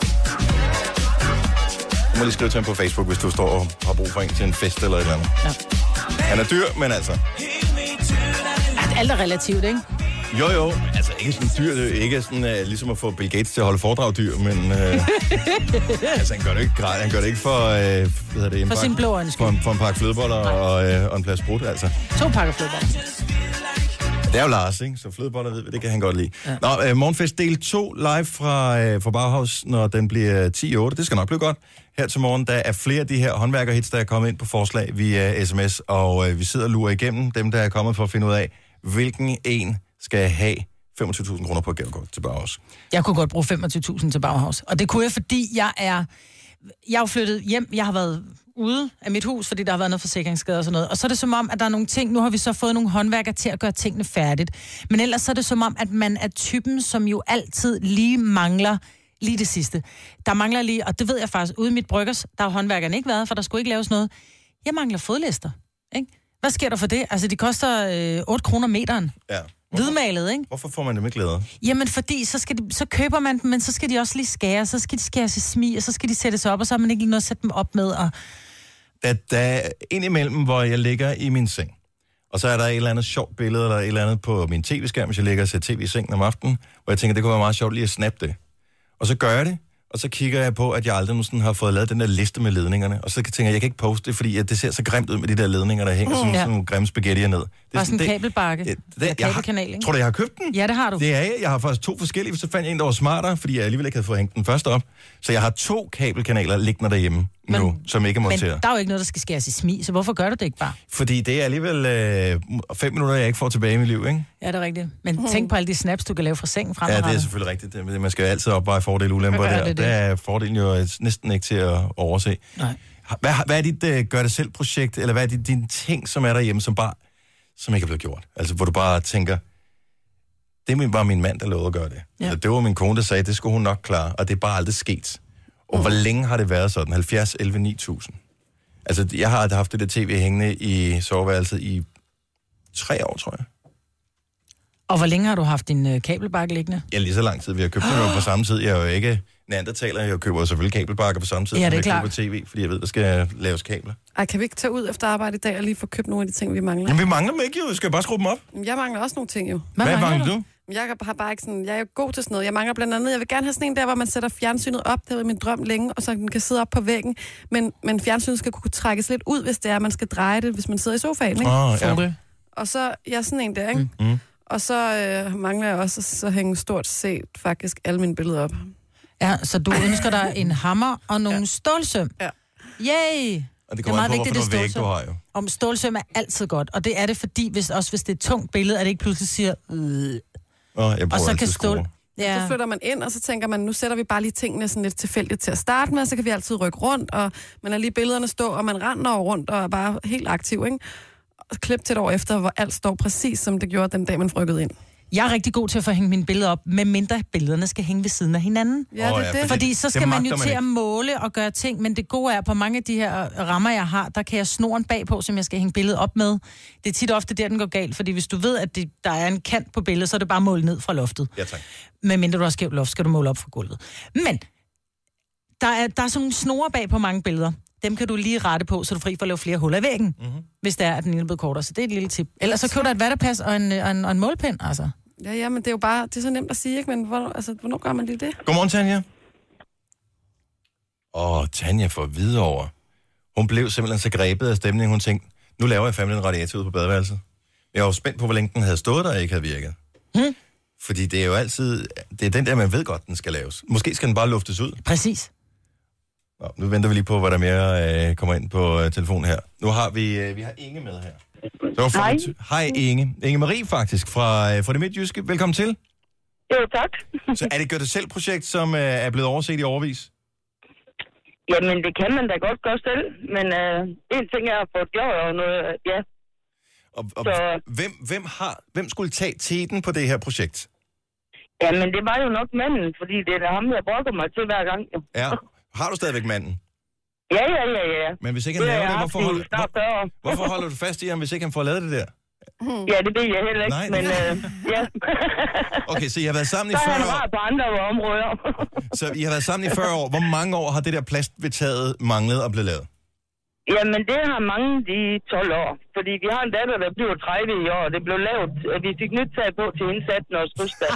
Du må lige skrive til ham på Facebook, hvis du står og har brug for en til en fest eller et eller andet. Ja. Han er dyr, men altså... At alt er relativt, ikke? Jo, jo. Altså, ikke sådan dyr. Det er ikke sådan, uh, ligesom at få Bill Gates til at holde foredrag dyr, men... Uh, altså, han gør det ikke græd. Han gør det ikke for... Uh, hvad hedder det? For sin blå ønske. For, for en pakke flødeboller og, uh, og en plads brud, altså. To pakker flødeboller. Det er jo Lars, ikke? Så flødeboller, ved vi, det kan han godt lide. Ja. Nå, uh, Morgenfest del to live fra, uh, fra Bauhaus, når den bliver ti otte. Det skal nok blive godt. Her til morgen, der er flere af de her håndværkerhits, der er kommet ind på forslag via sms, og uh, vi sidder og lurer igennem dem, der er kommet for at finde ud af, hvilken en skal have femogtyve tusind kroner på et gavekort til Bauhaus. Jeg kunne godt bruge femogtyve tusind til Bauhaus. Og det kunne jeg, fordi jeg er... Jeg er jo flyttet hjem. Jeg har været ude af mit hus, fordi der har været noget forsikringsskade og sådan noget. Og så er det som om, at der er nogle ting... Nu har vi så fået nogle håndværkere til at gøre tingene færdigt. Men ellers så er det som om, at man er typen, som jo altid lige mangler lige det sidste. Der mangler lige... Og det ved jeg faktisk, ude i mit bryggers, der har håndværkerne ikke været, for der skulle ikke laves noget. Jeg mangler fodlister, ikke? Hvad sker der for det? Altså, de koster øh, otte kroner meteren. Ja. Hvidmalet, ikke? Hvorfor får man dem ikke lavet? Jamen, fordi så, skal de, så køber man dem, men så skal de også lige skære, så skal de skæres i smig, og så skal de sættes op, og så har man ikke lige noget at sætte dem op med. Og... Der, der er indimellem, hvor jeg ligger i min seng, og så er der et eller andet sjovt billede, eller et eller andet på min tv-skærm, hvis jeg ligger og ser tv i sengen om aftenen, hvor jeg tænker, det kunne være meget sjovt lige at snappe det. Og så gør jeg det, og så kigger jeg på, at jeg aldrig sådan har fået lavet den der liste med ledningerne, og så tænker jeg, jeg kan ikke poste det, fordi at det ser så grimt ud med de der ledninger, der hænger mm, som, ja. som grimme spaghettier ned. Det Bare sådan en kabelbakke. Det, det, det, jeg kabelkanal, ikke? Tror du, jeg har købt den? Ja, det har du. Det er jeg. Jeg har faktisk to forskellige, så fandt jeg en, der var smartere, fordi jeg alligevel ikke havde fået hængt den første op. Så jeg har to kabelkanaler liggende derhjemme men, nu, som ikke er monteret. Men der er jo ikke noget, der skal skæres i smi, så hvorfor gør du det ikke bare? Fordi det er alligevel øh, fem minutter, jeg ikke får tilbage i mit liv, ikke? Ja, det er rigtigt. Men mm. tænk på alle de snaps, du kan lave fra sengen fremadrettet. Ja, det er selvfølgelig rigtigt. Det, man skal jo altid opveje fordele og ulemper der. Det, det. Der er fordelen jo næsten ikke til at overse. Nej. Hvad, hvad er dit uh, gør-det-selv-projekt, eller hvad er dit, dine ting, som er derhjemme, som bare som ikke er blevet gjort? Altså, hvor du bare tænker, det er bare min mand, der lovede at gøre det. Ja. Altså, det var min kone, der sagde, det skulle hun nok klare, og det er bare aldrig sket. Og mm. hvor længe har det været sådan? halvfjerds elleve ni tusind. Altså, jeg har haft det der tv hængende i soveværelset i tre år, tror jeg. Og hvor længe har du haft din øh, kabelbakke liggende? Ja, lige så lang tid. Vi har købt den jo på samme tid. Jeg er jo ikke neandertaler. Jeg køber selvfølgelig kabelbakker på samme tid, ja, som jeg klart. køber tv, fordi jeg ved, der skal laves kabler. Ej, kan vi ikke tage ud efter arbejde i dag og lige få købt nogle af de ting, vi mangler? Men vi mangler dem ikke jo. Skal jeg bare skrue dem op? Jeg mangler også nogle ting jo. Hvad, Hvad mangler du? Jeg har bare ikke sådan, jeg er jo god til sådan noget. Jeg mangler blandt andet, jeg vil gerne have sådan en der, hvor man sætter fjernsynet op, det har været min drøm længe, og så den kan sidde op på væggen, men, men fjernsynet skal kunne trækkes lidt ud, hvis det er, man skal dreje det, hvis man sidder i sofaen, ikke? Oh, ja. Og så, jeg er sådan en der, ikke? Mm. Og så øh, mangler jeg også så hænge stort set faktisk alle mine billeder op. Ja, så du ønsker dig en hammer og nogle ja. stålsøm. Ja. Yay! Og det kommer an på, hvorfor du væg, du har jo. Om stålsøm er altid godt, og det er det, fordi hvis, også hvis det er et tungt billede, at det ikke pludselig siger... Øh, oh, jeg og så kan stål... Ja. Så flytter man ind, og så tænker man, nu sætter vi bare lige tingene sådan lidt tilfældigt til at starte med, så kan vi altid rykke rundt, og man er lige billederne stå, og man render over rundt og er bare helt aktiv, ikke? Og klip til et år efter, hvor alt står præcis, som det gjorde den dag, man rykkede ind. Jeg er rigtig god til at få hængt mine billeder op, med mindre billederne skal hænge ved siden af hinanden. Ja, det er det. Fordi så skal man jo til at måle og gøre ting, men det gode er, på mange af de her rammer, jeg har, der kan jeg snoren bagpå, som jeg skal hænge billedet op med. Det er tit ofte der, den går galt, fordi hvis du ved, at det, der er en kant på billedet, så er det bare målet ned fra loftet. Ja, tak. Men mindre du har skævt loft, skal du måle op fra gulvet. Men der er, der er sådan nogle snore bag på mange billeder. Dem kan du lige rette på, så du er fri for at lave flere huller i væggen, mm-hmm. hvis det er, at den ene er blevet kortere. Så det er et lille tip. Ellers så køber du et vatterpas og en, og en, og en målpind, altså. Ja, ja, men det er jo bare, det er så nemt at sige, ikke? Men hvor, altså, hvornår gør man lige det? Godmorgen, Tanja. Åh, Tanja for Hvidovre. Hun blev simpelthen så grebet af stemningen, hun tænkte, nu laver jeg fandme en radiator ud på badeværelset. Jeg var spændt på, hvor længe den havde stået der og ikke havde virket. Hmm? Fordi det er jo altid, det er den der, man ved godt, den skal laves. Måske skal den bare luftes ud. Præcis. Nå, nu venter vi lige på, hvad der mere øh, kommer ind på øh, telefonen her. Nu har vi, øh, vi har Inge med her. Hej. Hej Inge. Inge Marie faktisk, fra, øh, fra det midtjyske. Velkommen til. Jo, tak. Så er det et gør-det-selv-projekt, som øh, er blevet overset i overvis? Jamen, det kan man da godt gøre selv, men øh, en ting er at få gjort og noget, ja. Og, og Så... hvem, hvem, har, hvem skulle tage teten på det her projekt? Jamen, det var jo nok manden, fordi det er da ham, jeg brokker mig til hver gang. Ja. Har du stadigvæk manden? Ja, ja, ja, ja. Men hvis ikke han laver det, hvorfor, hold, hvor, hvorfor holder du fast i ham, hvis ikke han får lavet det der? Ja, det ved jeg heller ikke, Nej, men øh, ja. Okay, så I har været sammen i fyrre år? Så har han på andre områder. Så I har været sammen i fyrre år. Hvor mange år har det der plast ved taget manglet og blevet lavet? Jamen, det har mange de tolv år. Fordi vi har en datter, der bliver tredive i år. Det blev lavet, at vi fik nyt tag på til indsatsen og fødselsdag.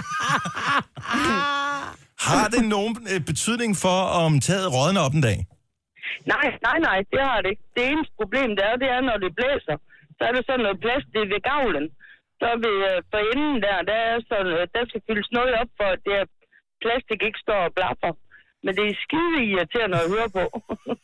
Har det nogen øh, betydning for, om taget rådner op en dag? Nej, nej, nej, det har det ikke. Det eneste problem, det er, det er, når det blæser. Så er der sådan noget plads, det er ved gavlen. Så ved øh, for enden der, der, er sådan, øh, der skal fyldes noget op, for at det her plastik ikke står og blaffer. Men det er skide irriterende at høre på.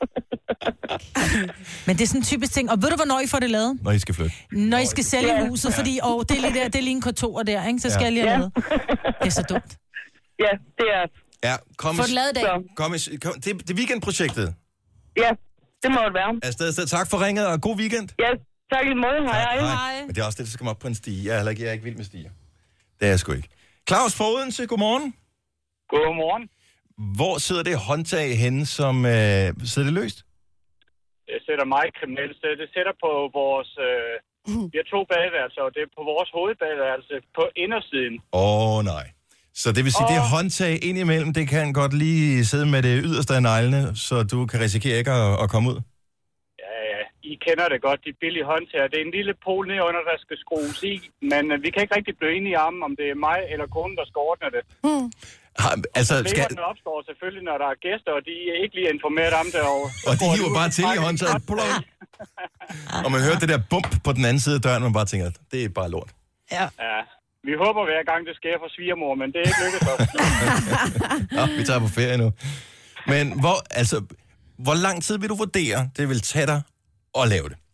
Men det er sådan en typisk ting. Og ved du, hvornår I får det lavet? Når I skal flytte. Når I skal sælge ja. huset, fordi åh, det er lige der, det er lige en K to der, ikke? Så skal ja. jeg lige have lavet. Det er så dumt. Ja, det er. Ja, kom Få det lavet i dag. Kom, kom, det, det er weekendprojektet. Ja, det må det være. Afsted, afsted. Tak for ringet, og god weekend. Ja, tak i måde. Hej, hej. Hej. Men det er også det, der skal komme op på en stige. Jeg er, heller ikke, jeg er ikke vild med stiger. Det er jeg sgu ikke. Claus fra Odense, godmorgen. Godmorgen. Hvor sidder det håndtag henne, som øh, sidder det løst? Det sætter mig kriminelt. Det sætter på vores... Øh, vi har to badeværelser, og det er på vores hovedbadeværelse på indersiden. Åh, oh, nej. Så det vil sige, og... det håndtag indimellem, det kan godt lige sidde med det yderste af neglene, så du kan risikere ikke at, at komme ud? Ja, ja. I kender det godt, de billige håndtag. Det er en lille pol nedunder, der skal skrues i, men øh, vi kan ikke rigtig blive enige om, om det er mig eller konen, der skal ordne det. Hmm. Har, altså, skal... opstår selvfølgelig, når der er gæster, og de er ikke lige informeret om det. Og, og de hiver bare til i håndtaget. Og man hører det der bump på den anden side af døren, og man bare tænker, det er bare lort. Ja. Ja. Vi håber hver gang, det sker for svigermor, men det er ikke lykkedes os. Nå, vi tager på ferie nu. Men hvor, altså, hvor lang tid vil du vurdere, det vil tage dig at lave det?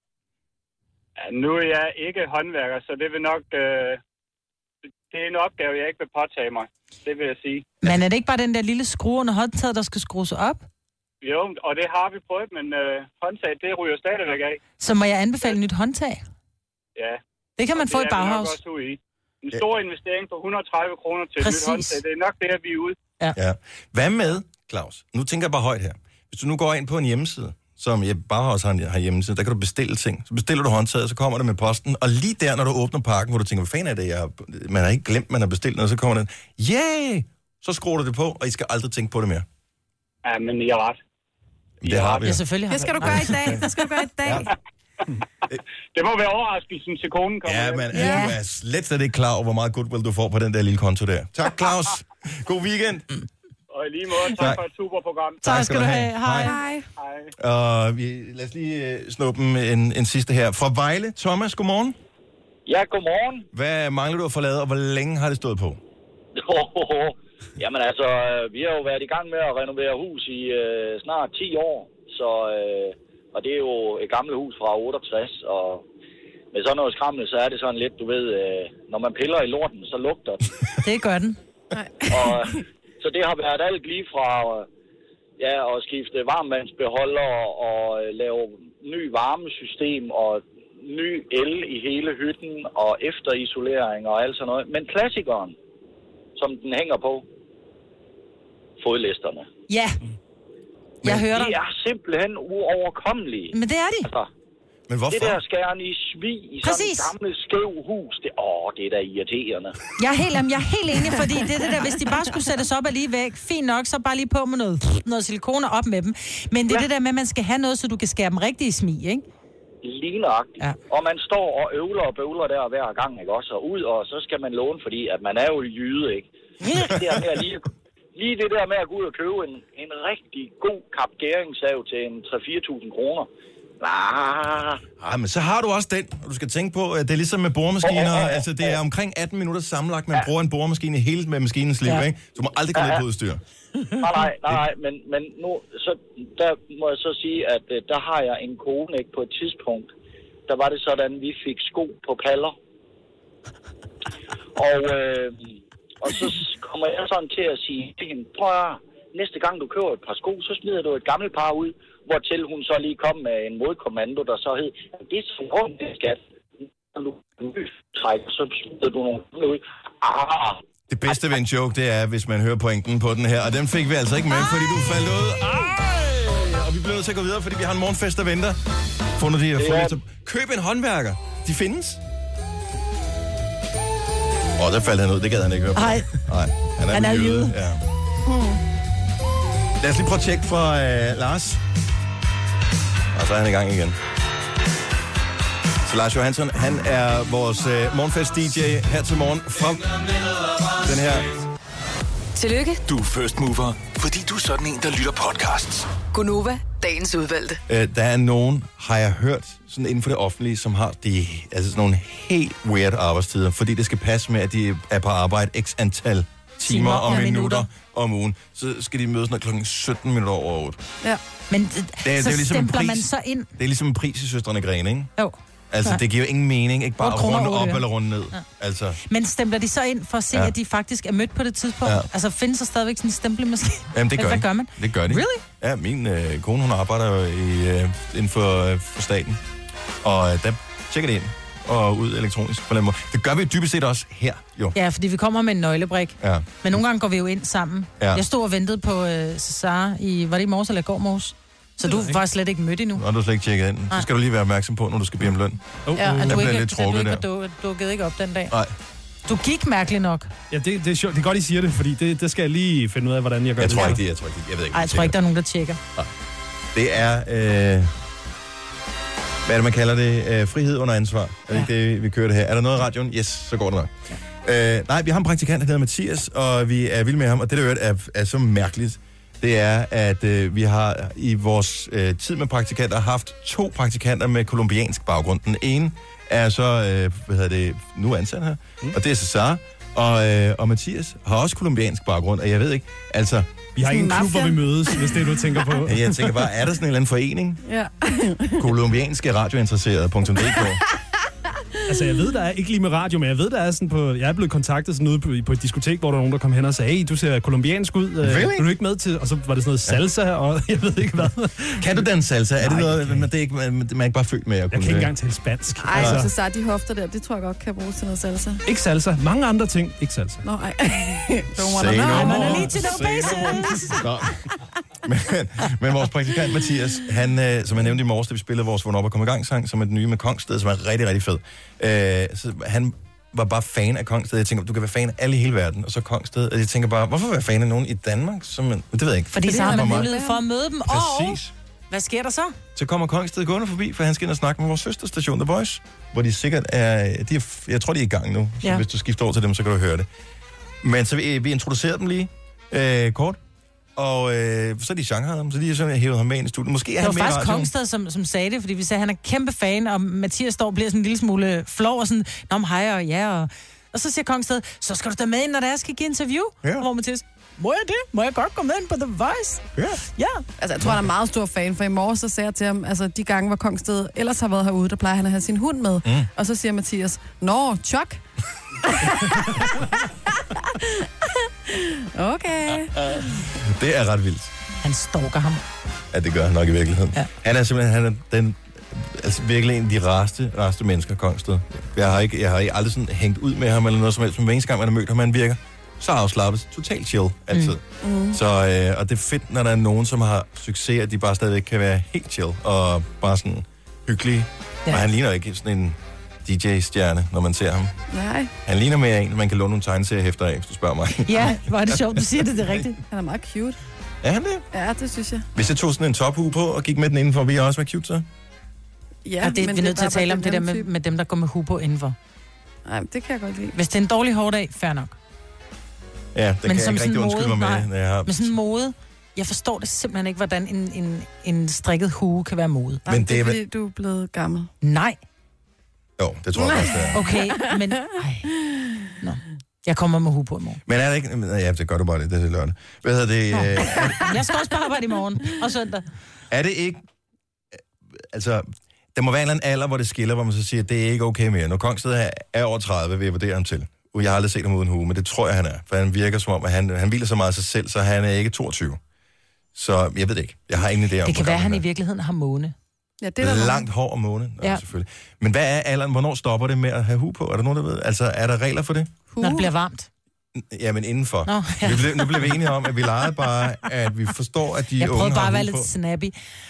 Ja, nu er jeg ikke håndværker, så det vil nok... Øh, det er en opgave, jeg ikke vil påtage mig. Det vil jeg sige. Men er det ikke bare den der lille skrue under håndtaget, der skal skrues op? Jo, og det har vi prøvet, men øh, håndtag, det ryger stadigvæk af. Så må jeg anbefale et nyt håndtag? Ja. Det kan man få i Bauhaus. Det er vi nok også ude i. En stor investering på et hundrede og tredive kroner til Præcis. et nyt håndtag. Det er nok det, at vi er ude. Ja. Ja. Hvad med, Claus? Nu tænker jeg bare højt her. Hvis du nu går ind på en hjemmeside, som jeg Bauhaus har, har hjemmeside, der kan du bestille ting. Så bestiller du håndtaget, så kommer det med posten. Og lige der, når du åbner pakken, hvor du tænker, hvad fanden er det, jeg har... man har ikke glemt, man har bestilt noget, så kommer den, yeah! Så skruer du det på, og I skal aldrig tænke på det mere. Ja, men I har ret. Det har vi. Ja, selvfølgelig har Det skal du gøre i dag. Det skal du gøre i dag. Ja. Det må være overraskelsen til konen kommer. Ja, men ja. Du er slet, slet ikke klar over, hvor meget goodwill du får på den der lille konto der. Tak, Claus. God weekend. Og i lige måde, tak, tak for et super program. Tak skal du have. Hej. Hej. Hej. Og vi, lad os lige uh, snuppe en, en sidste her. Fra Vejle, Thomas, godmorgen. Ja, godmorgen. Hvad mangler du at få lavet, og hvor længe har det stået på? Oh, oh, oh. Jamen altså, vi har jo været i gang med at renovere hus i uh, snart ti år, så, uh, og det er jo et gammelt hus fra otteogtres, og med sådan noget skrammel, så er det sådan lidt, du ved, uh, når man piller i lorten, så lugter det. Det gør den. Og, så det har været alt lige fra uh, ja, at skifte varmvandsbeholder og uh, lave ny varmesystem og ny el i hele hytten og efterisolering og alt sådan noget. Men klassikeren, som den hænger på, fodlisterne. Ja, jeg hører dig. De er simpelthen uoverkommelige. Men det er de. Altså, Men hvorfor? det der skæren i svig i sådan et gammelt skæv hus, det, åh, det er da irriterende. Jeg er helt, jeg er helt enig, fordi det er det der, hvis de bare skulle sættes op alligevel, fint nok, så bare lige på med noget, noget silikone op med dem. Men det er ja. det der med, at man skal have noget, så du kan skære dem rigtig i smig, ikke? Lige nøjagtigt. Ja. Og man står og øvler og bøvler der hver gang, ikke også? Og ud, og så skal man låne, fordi at man er jo jyde, ikke? Det der med at lige, lige det der med at gå ud og købe en, en rigtig god kapgæringssav til en tre til fire tusind kroner. Ah. Ej, men så har du også den, og du skal tænke på, at det er ligesom med boremaskiner, oh, oh, oh, altså det er omkring atten minutter sammenlagt, man ja. bruger en boremaskine hele med maskinens liv, ja. ikke? Du må aldrig gå ja, ned på udstyr. Nej, nej, nej, men, men nu, så, der må jeg så sige, at uh, der har jeg en kone, ikke, på et tidspunkt, der var det sådan, vi fik sko på paller. Og, øh, og så kommer jeg sådan til at sige til hende, prøv at næste gang du køber et par sko, så smider du et gammelt par ud, hvortil hun så lige kom med en modkommando, der så hed, det er så ordentligt, skat. Når du trækker, så smider du nogle ud. Ah. Det bedste ved en joke, det er, hvis man hører pointen på den her, og den fik vi altså ikke med, fordi du faldt ud. Ej! Og vi bliver nødt til at gå videre, fordi vi har en morgenfest, der venter. Fundet de her ja. Køb en håndværker. De findes. Åh, oh, der faldt han ud. Det gad han ikke høre på. Nej. Nej. Han er, han er jøde. Ja. Hmm. Lad os lige prøve at tjekke fra øh, Lars. Og så er han i gang igen. Så Lars Johansson, han er vores øh, morgenfest-D J her til morgen fra den her. Tillykke. Du er first mover, fordi du er sådan en, der lytter podcasts. Gunova, dagens udvalgte. Øh, der er nogen, har jeg hørt, sådan inden for det offentlige, som har de, altså sådan nogle helt weird arbejdstider, fordi det skal passe med, at de er på arbejde x antal timer, timer og minutter, minutter om ugen. Så skal de mødes, når klokken sytten minutter over otte. Ja, men det, det, er, så det er ligesom stempler pris, man så ind. Det er ligesom en pris i Søstrene Grene, ikke? Jo. Altså, det giver jo ingen mening, ikke bare at runde op ja. eller runde ned. Ja. Altså. Men stempler de så ind for at se, ja. at de faktisk er mødt på det tidspunkt? Ja. Altså, findes der stadigvæk sådan en stempelmaskine? Jamen, det gør Hvad de. gør man? Det gør de. Really? Ja, min øh, kone, hun arbejder jo i, øh, inden for, øh, for staten. Og øh, der tjekker det ind og ud elektronisk på den måde. Det gør vi dybest set også her, jo. Ja, fordi vi kommer med en nøglebrik. Ja. Men nogle gange går vi jo ind sammen. Ja. Jeg stod og ventede på øh, Cesar i, var det i morges eller i går morges? Så du var slet ikke mødt endnu? Nå, du har slet ikke tjekket ind. Så skal du lige være opmærksom på, når du skal bede om løn. Uh, ja, at der du ikke, lidt trukket at du ikke var dukket ikke op den dag. Nej. Du gik mærkeligt nok. Ja, det, det, er sjovt. Det er godt, I siger det, fordi det, det skal jeg lige finde ud af, hvordan jeg gør jeg det. Tror ikke, det. Jeg tror ikke, det. Jeg ved ikke, Ej, jeg tror ikke, der er nogen, der tjekker. Nej. Det er, øh, hvad er det, man kalder det? Øh, frihed under ansvar. Er det ja. ikke det, vi kører det her? Er der noget i radioen? Yes, så går det nok. Ja. Øh, nej, vi har en praktikant, der hedder Mathias, og vi er vilde med ham, og det der er, er så mærkeligt. det er, at øh, vi har i vores øh, tid med praktikanter haft to praktikanter med kolumbiansk baggrund. Den ene er så, øh, hvad hedder det, nu ansat her, mm. og det er Cesar. Og, øh, og Mathias har også kolumbiansk baggrund, og jeg ved ikke, altså... Vi har ikke en klub, hvor vi mødes, hvis det er, du tænker på. Ja, jeg tænker bare, er der sådan en eller anden forening? Ja. Kolumbianske radiointeresserede punktum d k. Altså, jeg ved, der er ikke lige med radio, men jeg ved, der er sådan på... Jeg er blevet kontaktet sådan ude på, på et diskotek, hvor der var nogen, der kom hen og sagde, hey, du ser kolumbiansk ud. Really? Er du ikke med til? Og så var det sådan noget salsa, og jeg ved ikke hvad. Kan du den salsa? Er det Nej, noget, man, det er ikke, man, man er ikke bare født med at kunne... Jeg kan ikke engang tale spansk. Ej, altså. Så de hofter der, det tror jeg godt kan bruges til noget salsa. Ikke salsa. Mange andre ting. Ikke salsa. Nå, ej. Don't wanna know. Man er lige til no basis. men, men vores praktikant Mathias, han, øh, som jeg nævnte i morges, da vi spillede vores Vågn op og kom i gang sang, som er den nye med Kongsted, som er rigtig, rigtig fed. Øh, så han var bare fan af Kongsted. Jeg tænker, du kan være fan af alle i hele verden, og så Kongsted. Og jeg tænker bare, hvorfor være fan af nogen i Danmark? Som man, det ved jeg ikke. Fordi, Fordi så har man mulighed for at møde dem. Præcis. Og hvad sker der så? Så kommer Kongsted gående forbi, for han skal ind og snakke med vores søsterstation, The Voice, hvor de sikkert er, de er, jeg tror, de er i gang nu. Så ja. Hvis du skifter over til dem, så kan du høre det. Men så vi, vi introducerer dem lige øh, kort, og øh, så er de genrede ham, så de har sådan hævet ham med ind i studiet. Måske er det han var faktisk Kongsted, som, som sagde det, fordi vi sagde, at han er kæmpe fan, og Mathias står og bliver sådan en lille smule flov og sådan, nå, om hej og ja, og, og så siger Kongsted, så skal du da med ind, når der skal give interview. Ja. Hvor Mathias, må jeg det? Må jeg godt gå med ind på The Voice? Ja. Ja. Altså, jeg tror, han er meget stor fan, for i morges så sagde jeg til ham, altså de gange, hvor Kongsted ellers har været herude, der plejer han at have sin hund med. Mm. Og så siger Mathias, nå, Chuck. Okay. Det er ret vildt. Han stalker ham. Ja, det gør han nok i virkeligheden. Ja. Han er simpelthen han er den, altså virkelig en af de rareste, rareste mennesker, Kongsted. Jeg har, ikke, jeg har ikke aldrig sådan hængt ud med ham eller noget som helst, men hver eneste gang, man har mødt ham, han virker så afslappet, totalt chill, altid. Mm. Mm. Så, øh, og det er fedt, når der er nogen, som har succes, at de bare stadigvæk kan være helt chill og bare sådan hyggelige. Ja. Og han ligner ikke sådan en D J-stjerne, når man ser ham. Nej. Han ligner mere en, man kan låne nogle tegneseriehæfter af, hvis du spørger mig. Ja, hvor er det sjovt, du siger det, det er rigtigt. Han er meget cute. Er han det? Ja, det synes jeg. Hvis jeg tog sådan en tophue på og gik med den indenfor, ville jeg også være cute, så? Ja, og det, men vi er nødt til at tale om det der med, type. med dem, der går med hue på indenfor. Nej, det kan jeg godt lide. Hvis det er en dårlig hårdag, fair nok. Ja, det men kan jeg ikke rigtig undskylde mig med. Nej, jeg har... men sådan en mode, jeg forstår det simpelthen ikke, hvordan en, en, en strikket hue kan være mode. Nej, men det er fordi, du er blevet gammel. Nej. Jo, det tror jeg også, det er. Okay, men... Ej. Nå. Jeg kommer med hue på i morgen. Men er det ikke... Ja, det gør du bare det, det er lørdag. Hvad hedder det? Øh, jeg skal også bare arbejde i morgen og søndag. Er det ikke... Altså, der må være en eller anden alder, hvor det skiller, hvor man så siger, at det er ikke okay mere. Når Kongsted er over tredive, vil jeg vurdere ham til. Jeg har aldrig set ham uden hue, men det tror jeg, han er. For han virker som om, at han, han hviler så meget af sig selv, så han er ikke toogtyve. Så jeg ved det ikke. Jeg har ingen idé om, det kan være, at han i virkeligheden har måne. Ja, det er langt hår og måne. Nå, ja. Selvfølgelig. Men hvad er alderen? Hvornår stopper det med at have hue på? Er der nogen, der ved? Altså, er der regler for det? Når det bliver varmt. Ja, men indenfor. Nå, ja. vi blev, nu blev vi enige om, at vi legede bare, at vi forstår, at de jeg unge har hue på. Jeg prøvede bare at være lidt snappy.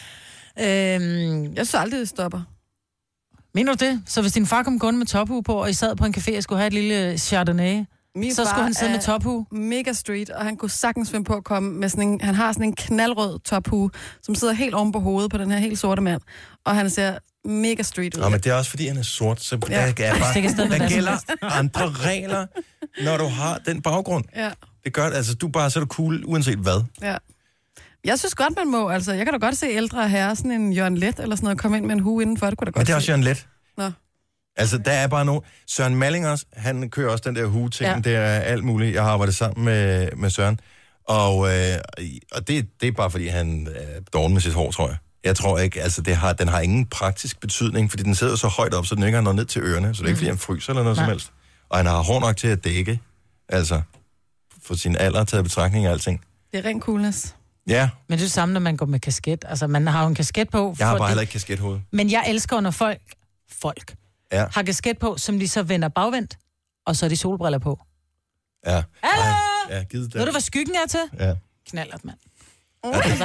Øhm, jeg synes aldrig, det stopper. Mener du det? Så hvis din far kom gående med tophue på, og I sad på en café og skulle have et lille chardonnay, min så skulle han sidde med tophue? Mega street, og han kunne sagtens finde på at komme med sådan en... Han har sådan en knaldrød tophue, som sidder helt oven på hovedet på den her helt sorte mand. Og han ser mega street ud. Nå, men det er også, fordi han er sort, så ja. der, er bare, der gælder andre regler, når du har den baggrund. Ja. Det gør altså du bare, så er du cool, uanset hvad. Ja. Jeg synes godt, man må. Altså, jeg kan da godt se ældre herrer, sådan en Jørgen Let eller sådan noget, komme ind med en hue indenfor. Det kunne da godt men det er også se. Jørgen Let. Nå. Altså, der er bare nogen... Søren Malling også, han kører også den der hue-ting, ja. Det er alt muligt. Jeg har arbejdet sammen med, med Søren, og, øh, og det, det er bare, fordi han er dårlig med sit hår, tror jeg. Jeg tror ikke, altså, det har, den har ingen praktisk betydning, fordi den sidder så højt op, så den ikke har noget ned til ørerne, så det er ikke, fordi han fryser eller noget Nej. Som helst. Og han har hår nok til at dække, altså, for sin alder taget betragtning og alting. Det er ren coolness. Ja. Men det er det samme, når man går med kasket. Altså, man har jo en kasket på. Jeg har bare det... heller ikke kaskethoved. Men jeg elsker, når folk, folk ja. har kasket på, som de så vender bagvendt, og så er de solbriller på. Ja. Hallo! Ja, givet det. Ved du, hvad skyggen er til? Ja. Knallert, mand. Ja, det...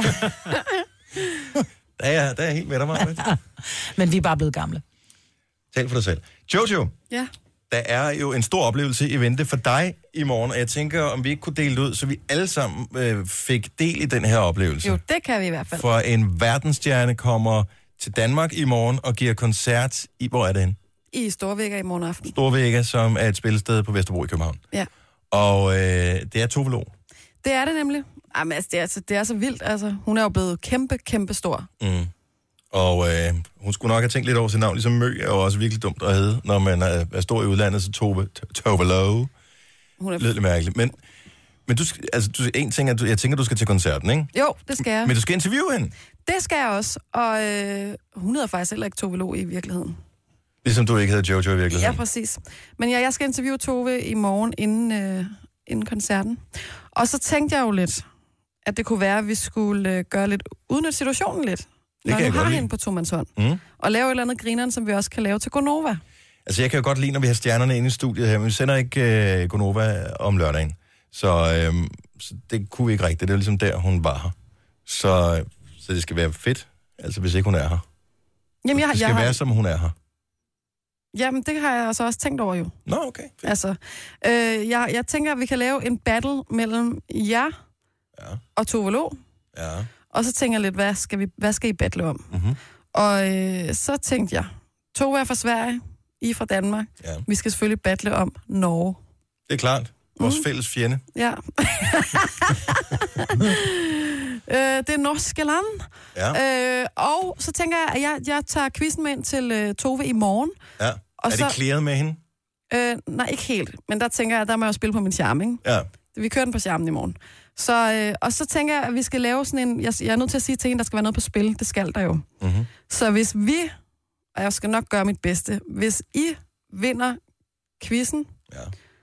der, er jeg, der er jeg helt med dig, Marvind. Men vi er bare blevet gamle. Tal for dig selv. Jojo. Ja. Der er jo en stor oplevelse i vente for dig i morgen, og jeg tænker, om vi ikke kunne dele det ud, så vi alle sammen øh, fik del i den her oplevelse. Jo, det kan vi i hvert fald. For en verdensstjerne kommer til Danmark i morgen og giver koncert i, hvor er det henne? I Storvægger i morgen aften. Storvægger, som er et spillested på Vesterbro i København. Ja. Og øh, det er Tove Lo. Det er det nemlig. Jamen, altså, det, er, altså, det er så vildt. Altså, hun er jo blevet kæmpe, kæmpe stor. Mm. Og øh, hun skulle nok have tænkt lidt over sit navn, ligesom Mø er jo også virkelig dumt at hedde, når man er, er stor i udlandet, så Tove, Tove Lo. Hun er... Lidt mærkeligt. Men, men du, altså, du, en ting er, du, jeg tænker, du skal til koncerten, ikke? Jo, det skal jeg. Men du skal interviewe hende? Det skal jeg også. Og øh, hun hedder faktisk heller ikke Tove Lo i virkeligheden. Ligesom du ikke hedder Jojo i virkeligheden? Ja, præcis. Men ja, jeg skal interviewe Tove i morgen inden, øh, inden koncerten. Og så tænkte jeg jo lidt, at det kunne være, at vi skulle øh, gøre lidt, udnytte situationen lidt. Det når vi har hende på tomandshånd. Mm. Og lave et eller andet grineren, som vi også kan lave til Gonova. Altså, jeg kan jo godt lide, når vi har stjernerne inde i studiet her, men vi sender ikke øh, Gonova om lørdagen. Så, øh, så det kunne vi ikke rigtigt. Det er ligesom der, hun var her. Så, så det skal være fedt, altså hvis ikke hun er her. Jamen, jeg, det skal jeg være, har... som hun er her. Jamen, det har jeg altså også tænkt over jo. Nå, okay. Fedt. Altså, øh, jeg, jeg tænker, at vi kan lave en battle mellem jer ja. og Tove Lo. Ja. Og så tænker jeg lidt, hvad skal, vi, hvad skal I battle om? Mm-hmm. Og øh, så tænkte jeg, Tove er fra Sverige, I er fra Danmark. Ja. Vi skal selvfølgelig battle om Norge. Det er klart. Vores mm. fælles fjende. Ja. øh, det er norske land. Ja. Øh, og så tænker jeg, at jeg, jeg tager quizzen med ind til øh, Tove i morgen. Ja. Og er så, det clearet med hende? Øh, nej, ikke helt. Men der tænker jeg, at der må jeg jo spille på min charme, ikke? Ja. Vi kører den på charmen i morgen. Så, øh, og så tænker jeg, at vi skal lave sådan en... Jeg, jeg er nødt til at sige til en, der skal være noget på spil. Det skal der jo. Mm-hmm. Så hvis vi... Og jeg skal nok gøre mit bedste. Hvis I vinder quizzen... Ja.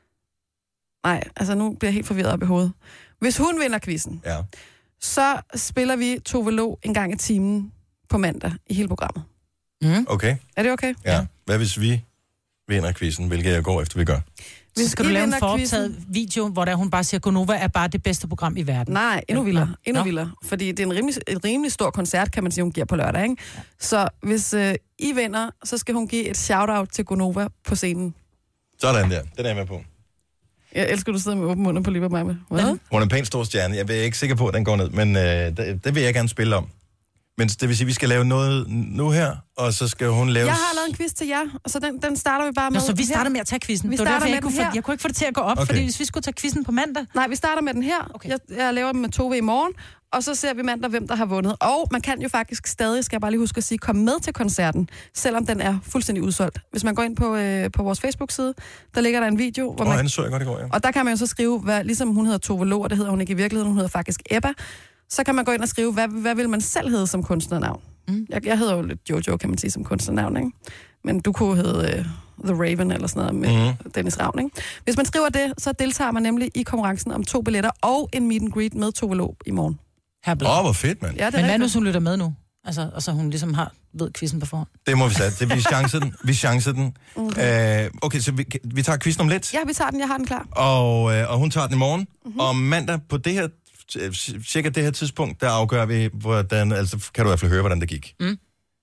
Nej, altså nu bliver jeg helt forvirret op i hovedet. Hvis hun vinder quizzen, ja. så spiller vi Tove Lo en gang i timen på mandag i hele programmet. Mm. Okay. Er det okay? Ja. Hvad hvis vi vinder quizzen, hvilket jeg går efter, vi gør? Så skal du lave en foretaget video, hvor der hun bare siger, Gonova er bare det bedste program i verden. Nej, endnu vildere. Endnu vildere. Fordi det er en rimelig, en rimelig stor koncert, kan man sige, hun giver på lørdag, ikke? Ja. Så hvis øh, I vinder, så skal hun give et shout-out til Gonova på scenen. Sådan der. Den er jeg med på. Jeg elsker, at du sidder med åben mund på lige mig med. Hvad? Hun er en pæn stor stjerne. Jeg er ikke sikker på, at den går ned, men øh, det, det vil jeg gerne spille om. Men det vil sige, at vi skal lave noget nu her, og så skal hun lave... Jeg har lavet en quiz til jer, og så den, den starter vi bare med... Nå, så vi starter med at tage quizzen. Vi det var starter derfor, med jeg, kunne den her. få, jeg kunne ikke få det til at gå op, okay. Fordi hvis vi skulle tage quizzen på mandag... Nej, vi starter med den her. Okay. Jeg, jeg laver den med Tove i morgen, og så ser vi mandag, hvem der har vundet. Og man kan jo faktisk stadig, skal jeg bare lige huske at sige, komme med til koncerten, selvom den er fuldstændig udsolgt. Hvis man går ind på, øh, på vores Facebook-side, der ligger der en video, hvor oh, man... han så jeg godt i går, ja. Og der kan man jo så skrive, hvad, ligesom hun hedder Tove Lo, og det hedder hun ikke i virkeligheden, hun hedder faktisk Ebba. Så kan man gå ind og skrive, hvad, hvad vil man selv hedde som kunstnernavn? Mm. Jeg, jeg hedder jo lidt Jojo, kan man sige, som kunstnernavn, ikke? Men du kunne hedde uh, The Raven eller sådan noget med mm. Dennis Ravn, ikke? Hvis man skriver det, så deltager man nemlig i konkurrencen om to billetter og en meet and greet med Tove Lo i morgen. Åh, oh, hvor fedt, mand. Ja, men hvad nu, hun lytter med nu? Altså, og så hun ligesom har ved quizzen på forhånd. Det må vi sætte. Det, vi chancer den. Vi chancer den. Okay, uh, okay så vi, vi tager quizzen om lidt. Ja, vi tager den. Jeg har den klar. Og, uh, og hun tager den i morgen. Mm-hmm. Og mandag på det her, cirka det her tidspunkt, der afgør vi, hvordan, altså kan du i hvert fald høre, hvordan det gik. Mm.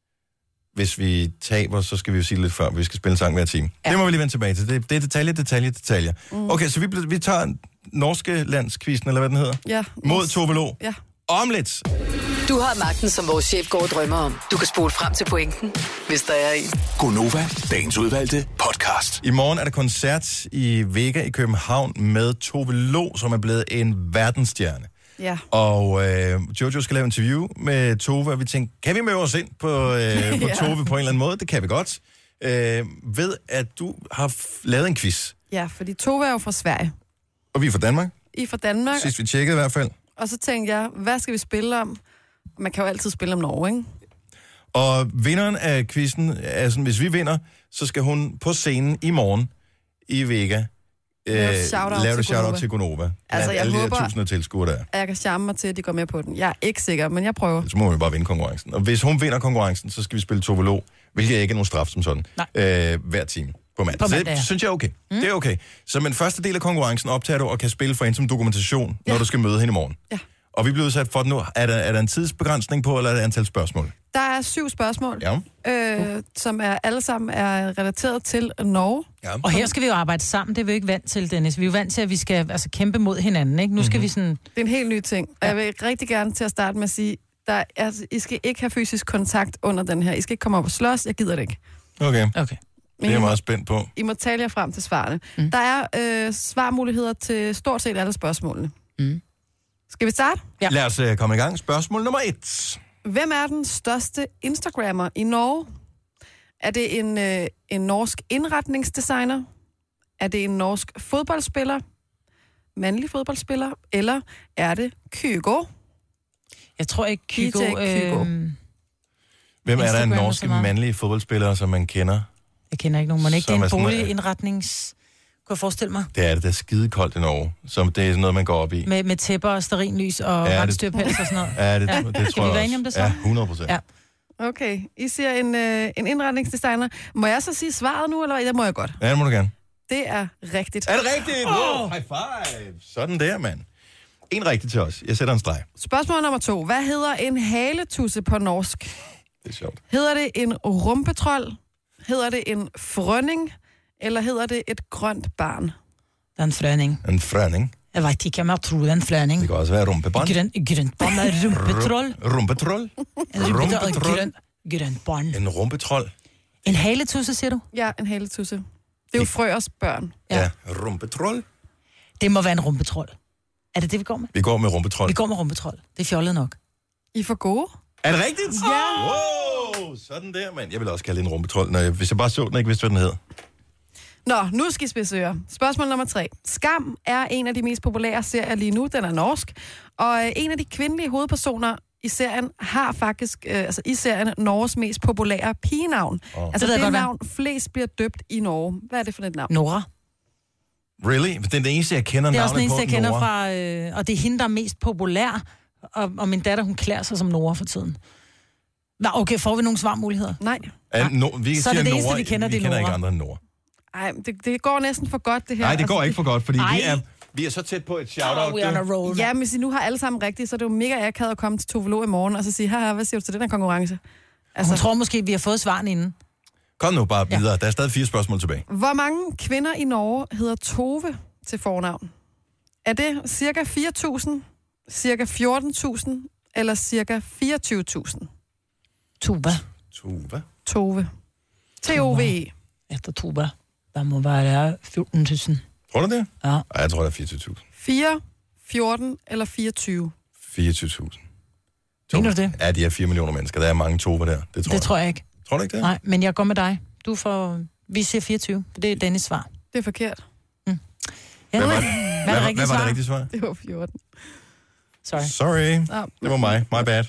Hvis vi taber, så skal vi jo sige lidt før, vi skal spille en sang hver time. Ja. Det må vi lige vende tilbage til. Det, det er detaljer, detaljer, detaljer. Mm. Okay, så vi, vi tager norske landskvisten, eller hvad den hedder, ja. mod Tove Lo. Ja. Om lidt. Du har magten, som vores chef går og drømmer om. Du kan spole frem til pointen, hvis der er en. Gonova, dagens udvalgte podcast. I morgen er der koncert i Vega i København med Tove Lo, som er blevet en verdensstjerne. Ja. Og øh, Jojo skal lave en interview med Tove, og vi tænkte, kan vi møde os ind på, øh, på ja. Tove på en eller anden måde? Det kan vi godt. Øh, ved, at du har f- lavet en quiz. Ja, fordi Tove er jo fra Sverige. Og vi er fra Danmark. I er fra Danmark. Sidst vi tjekkede i hvert fald. Og så tænkte jeg, hvad skal vi spille om? Man kan jo altid spille om Norge, ikke? Og vinderen af quizzen, altså hvis vi vinder, så skal hun på scenen i morgen i Vega lave et shout-out, lave til, shout-out Gonova. til Gonova. Altså, jeg alle håber, de der tusinder tilskuere der. at jeg kan charme mig til, at de går med på den. Jeg er ikke sikker, men jeg prøver. Så må vi bare vinde konkurrencen. Og hvis hun vinder konkurrencen, så skal vi spille Tove Lo, hvilket ikke er nogen straf som sådan, øh, hver time på mandag. På mandag, det ja. synes jeg er okay. Mm. Det er okay. Så men første del af konkurrencen optager du og kan spille for en som dokumentation, ja. Når du skal møde hende i morgen. Ja. Og vi bliver udsat for det nu. Er der, er der en tidsbegrænsning på, eller er der et antal spørgsmål? Der er syv spørgsmål, ja. øh, som er alle sammen er relateret til Norge. Ja. Og her skal vi jo arbejde sammen, det er vi jo ikke vant til, Dennis. Vi er jo vant til, at vi skal altså, kæmpe mod hinanden, ikke? Nu skal mm-hmm. vi sådan... Det er en helt ny ting, og jeg vil rigtig gerne til at starte med at sige, der er, I skal ikke have fysisk kontakt under den her. I skal ikke komme op og slås, jeg gider det ikke. Okay. Okay. Det er jeg meget spændt på. I må tale jer frem til svarene. Mm. Der er øh, svarmuligheder til stort set alle spørgsmålene. Mm. Skal vi starte? Ja. Lad os uh, komme i gang. Spørgsmål nummer et. Hvem er den største Instagrammer i Norge? Er det en, øh, en norsk indretningsdesigner? Er det en norsk fodboldspiller? Mandlig fodboldspiller? Eller er det Kygo? Jeg tror ikke Kygo... Øh... Hvem er der en norske mandlige fodboldspillere, som man kender? Jeg kender ikke nogen. Man er ikke det er en sådan, boligindretnings... Kunne jeg forestille mig? Det er det, der er skidekoldt i Norge. Som det er sådan noget, man går op i. Med, med tæpper og stearinlys og ja, rensdyrpels og sådan noget. Ja, det, det, det tror Skal vi være enige om det så? Ja, hundrede procent. Ja. Okay, I siger en, øh, en indretningsdesigner. Må jeg så sige svaret nu, eller det må jeg godt? Ja, det må du gerne. Det er rigtigt. Er det rigtigt? Oh! Wow, high five! Sådan der, mand. En rigtig til os. Jeg sætter en streg. Spørgsmål nummer to. Hvad hedder en haletusse på norsk? Det er sjovt. Hedder det en rumpetrold? Hedder det en frønning? Eller hedder det et grønt barn? Det er en frøning. En frøning? Jeg vet ikke, men jeg tror det er en frøning. Det kan også være rumpebånd. Grøn, grønt barn er rumpetroll. Rumpetroll? Rumpetroll? Grøn, grønt barn. En rumpetroll? En haletusse, siger du? Ja, en haletusse. Det er jo frøers børn. Ja, ja. Rumpetroll? Det må være en rumpetroll. Er det det, vi går med? Vi går med rumpetroll. Vi går med rumpetroll. Det er fjollet nok. I er for gode. Er det rigtigt? Ja. Wow, sådan der, mand. Jeg vil også kalde det en rumpetroll, når jeg, hvis jeg bare så den, ikke vidste, hvad den hed. Nå, nu skal I spidsøre. Spørgsmål nummer tre. Skam er en af de mest populære serier lige nu. Den er norsk. Og øh, en af de kvindelige hovedpersoner i serien har faktisk, øh, altså i serien, Norges mest populære pigenavn. Oh. Altså det, det navn, flest bliver døbt i Norge. Hvad er det for et navn? Nora. Really? Det er den eneste, jeg kender navnet på. Det er også den eneste, jeg kender fra, øh, og det er hende, der er mest populær. Og, og min datter, hun klæder sig som Nora for tiden. Nå, okay, får vi nogle svarmuligheder? Nej. Ja, no, vi så er det det eneste, vi kender, vi det er kender Nora. ikke andre end Nora. Ej, det, det går næsten for godt, det her. Nej, det går altså, ikke for godt, fordi vi er, vi er så tæt på et shout-out. Oh, ja, men hvis I nu har alle sammen rigtigt, så er det jo mega akavet at komme til Tove Lo i morgen, og så sige, haha, hvad siger du til den her konkurrence? Altså, hun tror måske, vi har fået svaren inden. Kom nu bare videre. Ja. Der er stadig fire spørgsmål tilbage. Hvor mange kvinder i Norge hedder Tove til fornavn? Er det cirka fire tusind, cirka fjorten tusind eller cirka fireogtyve tusind? Tove. Tove. Tove. T O V E. Efter Tove. Der må være fjorten tusind. Tror du det? Ja. Ej, jeg tror, det er fireogtyve tusind. fire, fjorten eller fireogtyve? fireogtyve tusind. Mener du det? Ja, de er fire millioner mennesker. Der er mange Tove der. Det tror, det jeg. tror jeg ikke. Tror du ikke det? Nej, men jeg går med dig. Du får... Vi siger fireogtyve. Det er Dennis svar. Det er forkert. Mm. Ja, hvad var, hvad, hvad, hvad, hvad var det rigtige svar? Det var fjorten. Sorry. Sorry. Ja. Det var mig. My bad.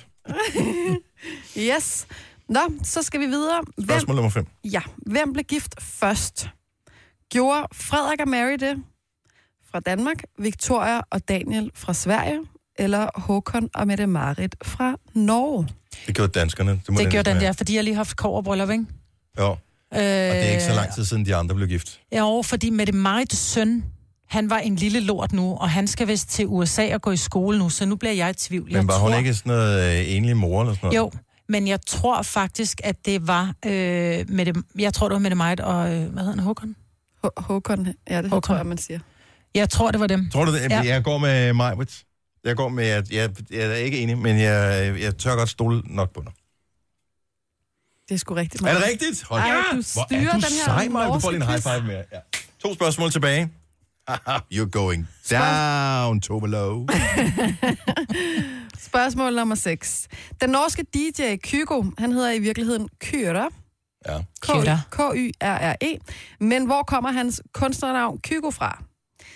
Yes. Nå, så skal vi videre. Hvem, Spørgsmål nummer fem. Ja. Hvem blev gift først? Gjorde Frederik og Mary det fra Danmark, Victoria og Daniel fra Sverige, eller Håkon og Mette-Marit fra Norge? Det gjorde danskerne. Det, må det gjorde den der, fordi jeg lige har haft kobberbryllup, ikke? Jo. Øh, og det er ikke så lang tid siden, de andre blev gift. Jo, fordi Mette-Marits søn, han var en lille lort nu, og han skal vist til U S A og gå i skole nu, så nu bliver jeg i tvivl. Men var jeg hun tror... ikke sådan noget øh, enlig mor eller sådan noget? Jo, men jeg tror faktisk, at det var... Øh, Mette... Jeg tror, det var Mette-Marit og... Øh, hvad hedder han? Håkon? H- Håkon, ja, det Håkon. tror jeg, man siger. Jeg tror, det var dem. Tror du det? Ja. Jeg går med Majbrit. Jeg går med, at jeg, jeg er ikke enig, men jeg, jeg tør godt stole nok på dig. Det er sgu rigtigt. Er det rigtigt? Hold Ej, ja! du Hvor er du sej, Maja? Du får lige en high five mere. Ja. To spørgsmål tilbage. You're going down, Tove Lo. Spørgsmål nummer seks. Den norske D J Kygo, han hedder i virkeligheden Kyra. Ja. K Y R R E. Men hvor kommer hans kunstnernavn Kygo fra?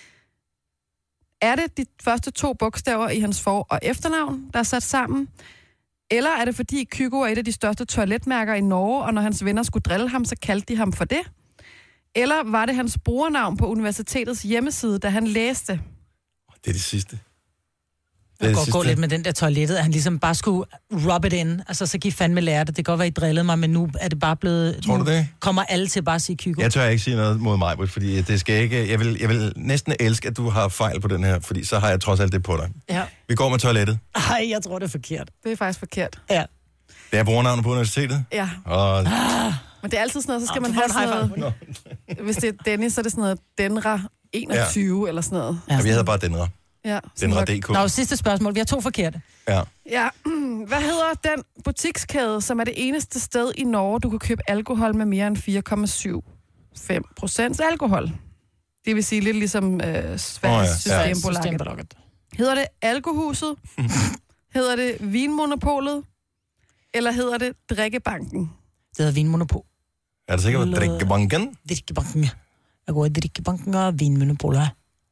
Er det de første to bogstaver i hans for- og efternavn, der er sat sammen? Eller er det fordi Kygo er et af de største toiletmærker i Norge, og når hans venner skulle drille ham, så kaldte de ham for det? Eller var det hans brugernavn på universitetets hjemmeside, da han læste? Det er det sidste. Jeg går gå lidt med den der toilettet, at han ligesom bare skulle rub it in. Altså, så giv fandme lære det. Det kan godt være, I drillede mig, men nu er det bare blevet... Tror du det? Kommer alle til bare at sige Kygo. Jeg tør ikke sige noget mod mig, fordi det skal ikke... Jeg vil, jeg vil næsten elske, at du har fejl på den her, fordi så har jeg trods alt det på dig. Ja. Vi går med toilettet. Ej, jeg tror, det er forkert. Det er faktisk forkert. Ja. Det er brugernavnet på universitetet? Ja. Og... Ah. Men det er altid sådan noget, så skal oh, man have sådan noget... Hvis det er Dennis, så er det sådan noget Denra enogtyve ja. eller sådan noget. Ja, vi hedder bare Denra. Ja. Denra punktum d k. Nå, sidste spørgsmål. Vi har to forkerte. Ja. Ja. Hvad hedder den butikskæde, som er det eneste sted i Norge, du kan købe alkohol med mere end fire komma syvoghalvfems procent alkohol? Det vil sige lidt ligesom øh, Sveriges oh, ja. Systembolaget. Hedder det Alkohuset? Hedder det Vinmonopolet? Eller hedder det Drikkebanken? Det hedder Vinmonopol. Er det sikkert, at Drikkebanken? Drikkebanken. Jeg går i Drikkebanken og Vinmonopolet.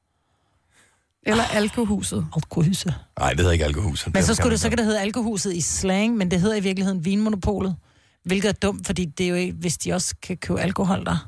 Eller Alkohuset? Alkohuset. Nej, det hedder ikke Alkohuset. Men så, skulle det, så kan det hedde Alkohuset i slang, men det hedder i virkeligheden Vinmonopolet. Hvilket er dumt, fordi det er jo ikke, hvis de også kan købe alkohol der.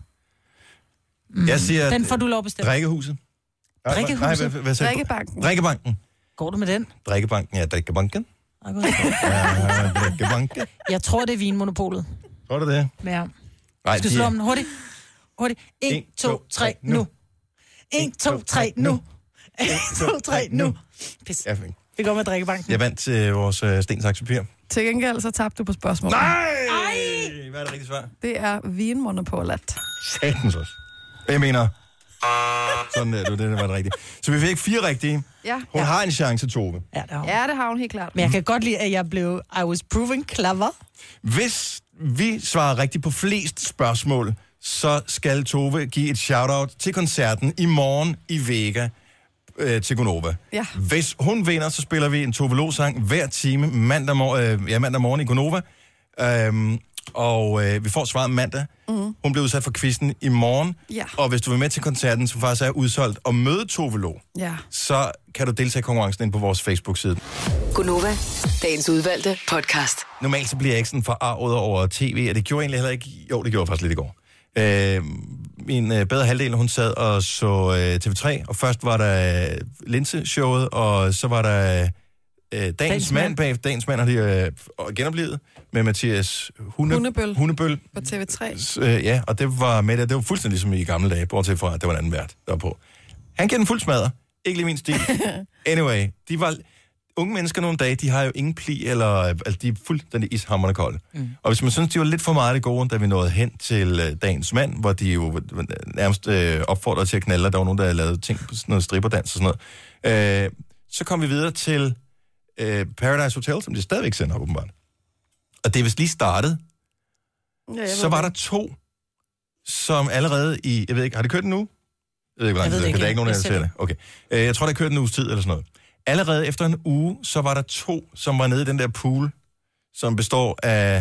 Mm. Jeg siger... Den får du lov at bestemme. Drikkehuset. Drikkehuset? Nej, hvad, hvad sagde du? Drikkebanken. Drikkebanken. Går du med den? Drikkebanken, ja, Drikkebanken. Ja, Drikkebanken. Jeg tror, det er Vinmonopolet. Tror du det? Ja. Nej, skal de... slå om den hurtigt. Hurtigt. en, to, tre, nu. en, to, tre, nu. en, to, tre, nu. Pis. Ja, fint. Vi går med Drikkebanken. Jeg vandt til vores uh, sten, saks, papir. Til gengæld så tabte du på spørgsmålet. Nej! Hvad er det rigtige svar? Det er Vinmonopolet. Satans også. Jeg mener... Sådan der, det, det var det rigtige. Så vi fik fire rigtige. Ja. Hun ja. har en chance, Tove. Ja, det har hun. Ja, det har hun helt klart. Men jeg kan godt lide, at jeg blev... I was proven clever. Hvis vi svarer rigtigt på flest spørgsmål, så skal Tove give et shout-out til koncerten i morgen i Vega øh, til Gonova. Ja. Hvis hun vinder, så spiller vi en Tove Lo-sang hver time mandag, mor- øh, ja, mandag morgen i Gonova. Øhm, og øh, vi får svaret mandag. Mm. Hun bliver udsat for quizzen i morgen. Ja. Og hvis du vil med til koncerten, som faktisk er udsolgt, og møde Tove Lo, ja. så kan du deltage i konkurrencen ind på vores Facebook-side. Gonova, dagens udvalgte podcast. Normalt så bliver jeg ikke sådan forarvet over tv, og det gjorde jeg egentlig heller ikke. Jo, det gjorde jeg faktisk lidt i går. Øh, min øh, bedre halvdel, hun sad og så øh, T V tre, og først var der øh, Linse-showet, og så var der øh, Dagens, Dagens Mand bag. Dagens Mand har de øh, genoplevet med Mathias Hunde, Hundebøl. Hundebøl. På T V tre. Øh, ja, og det var med det. Det var fuldstændig som i gamle dage, bortset fra, at det var en anden vært, der var på. Han giver den fuld smadre. Ikke lige min stil. Anyway, de var... Unge mennesker nogle dage, de har jo ingen pli, eller altså, de er fuldstændig ishamrende kolde. Mm. Og hvis man synes, de var lidt for meget det gode, da vi nåede hen til uh, Dagens Mand, hvor de jo nærmest uh, opfordrede til at knalde, der var nogen, der havde lavet ting på sådan noget stripperdans og sådan noget, uh, så kom vi videre til uh, Paradise Hotel, som de stadigvæk sender op, åbenbart. Og det er vist lige startet. Ja, så var der to, som allerede i... Jeg ved ikke, har det kørt en uge? Jeg ved ikke, hvor lang tid det er. Der er ikke nogen, der ser det. Okay. Uh, jeg tror, der kørt en uges tid eller sådan noget. Allerede efter en uge, så var der to, som var nede i den der pool, som består af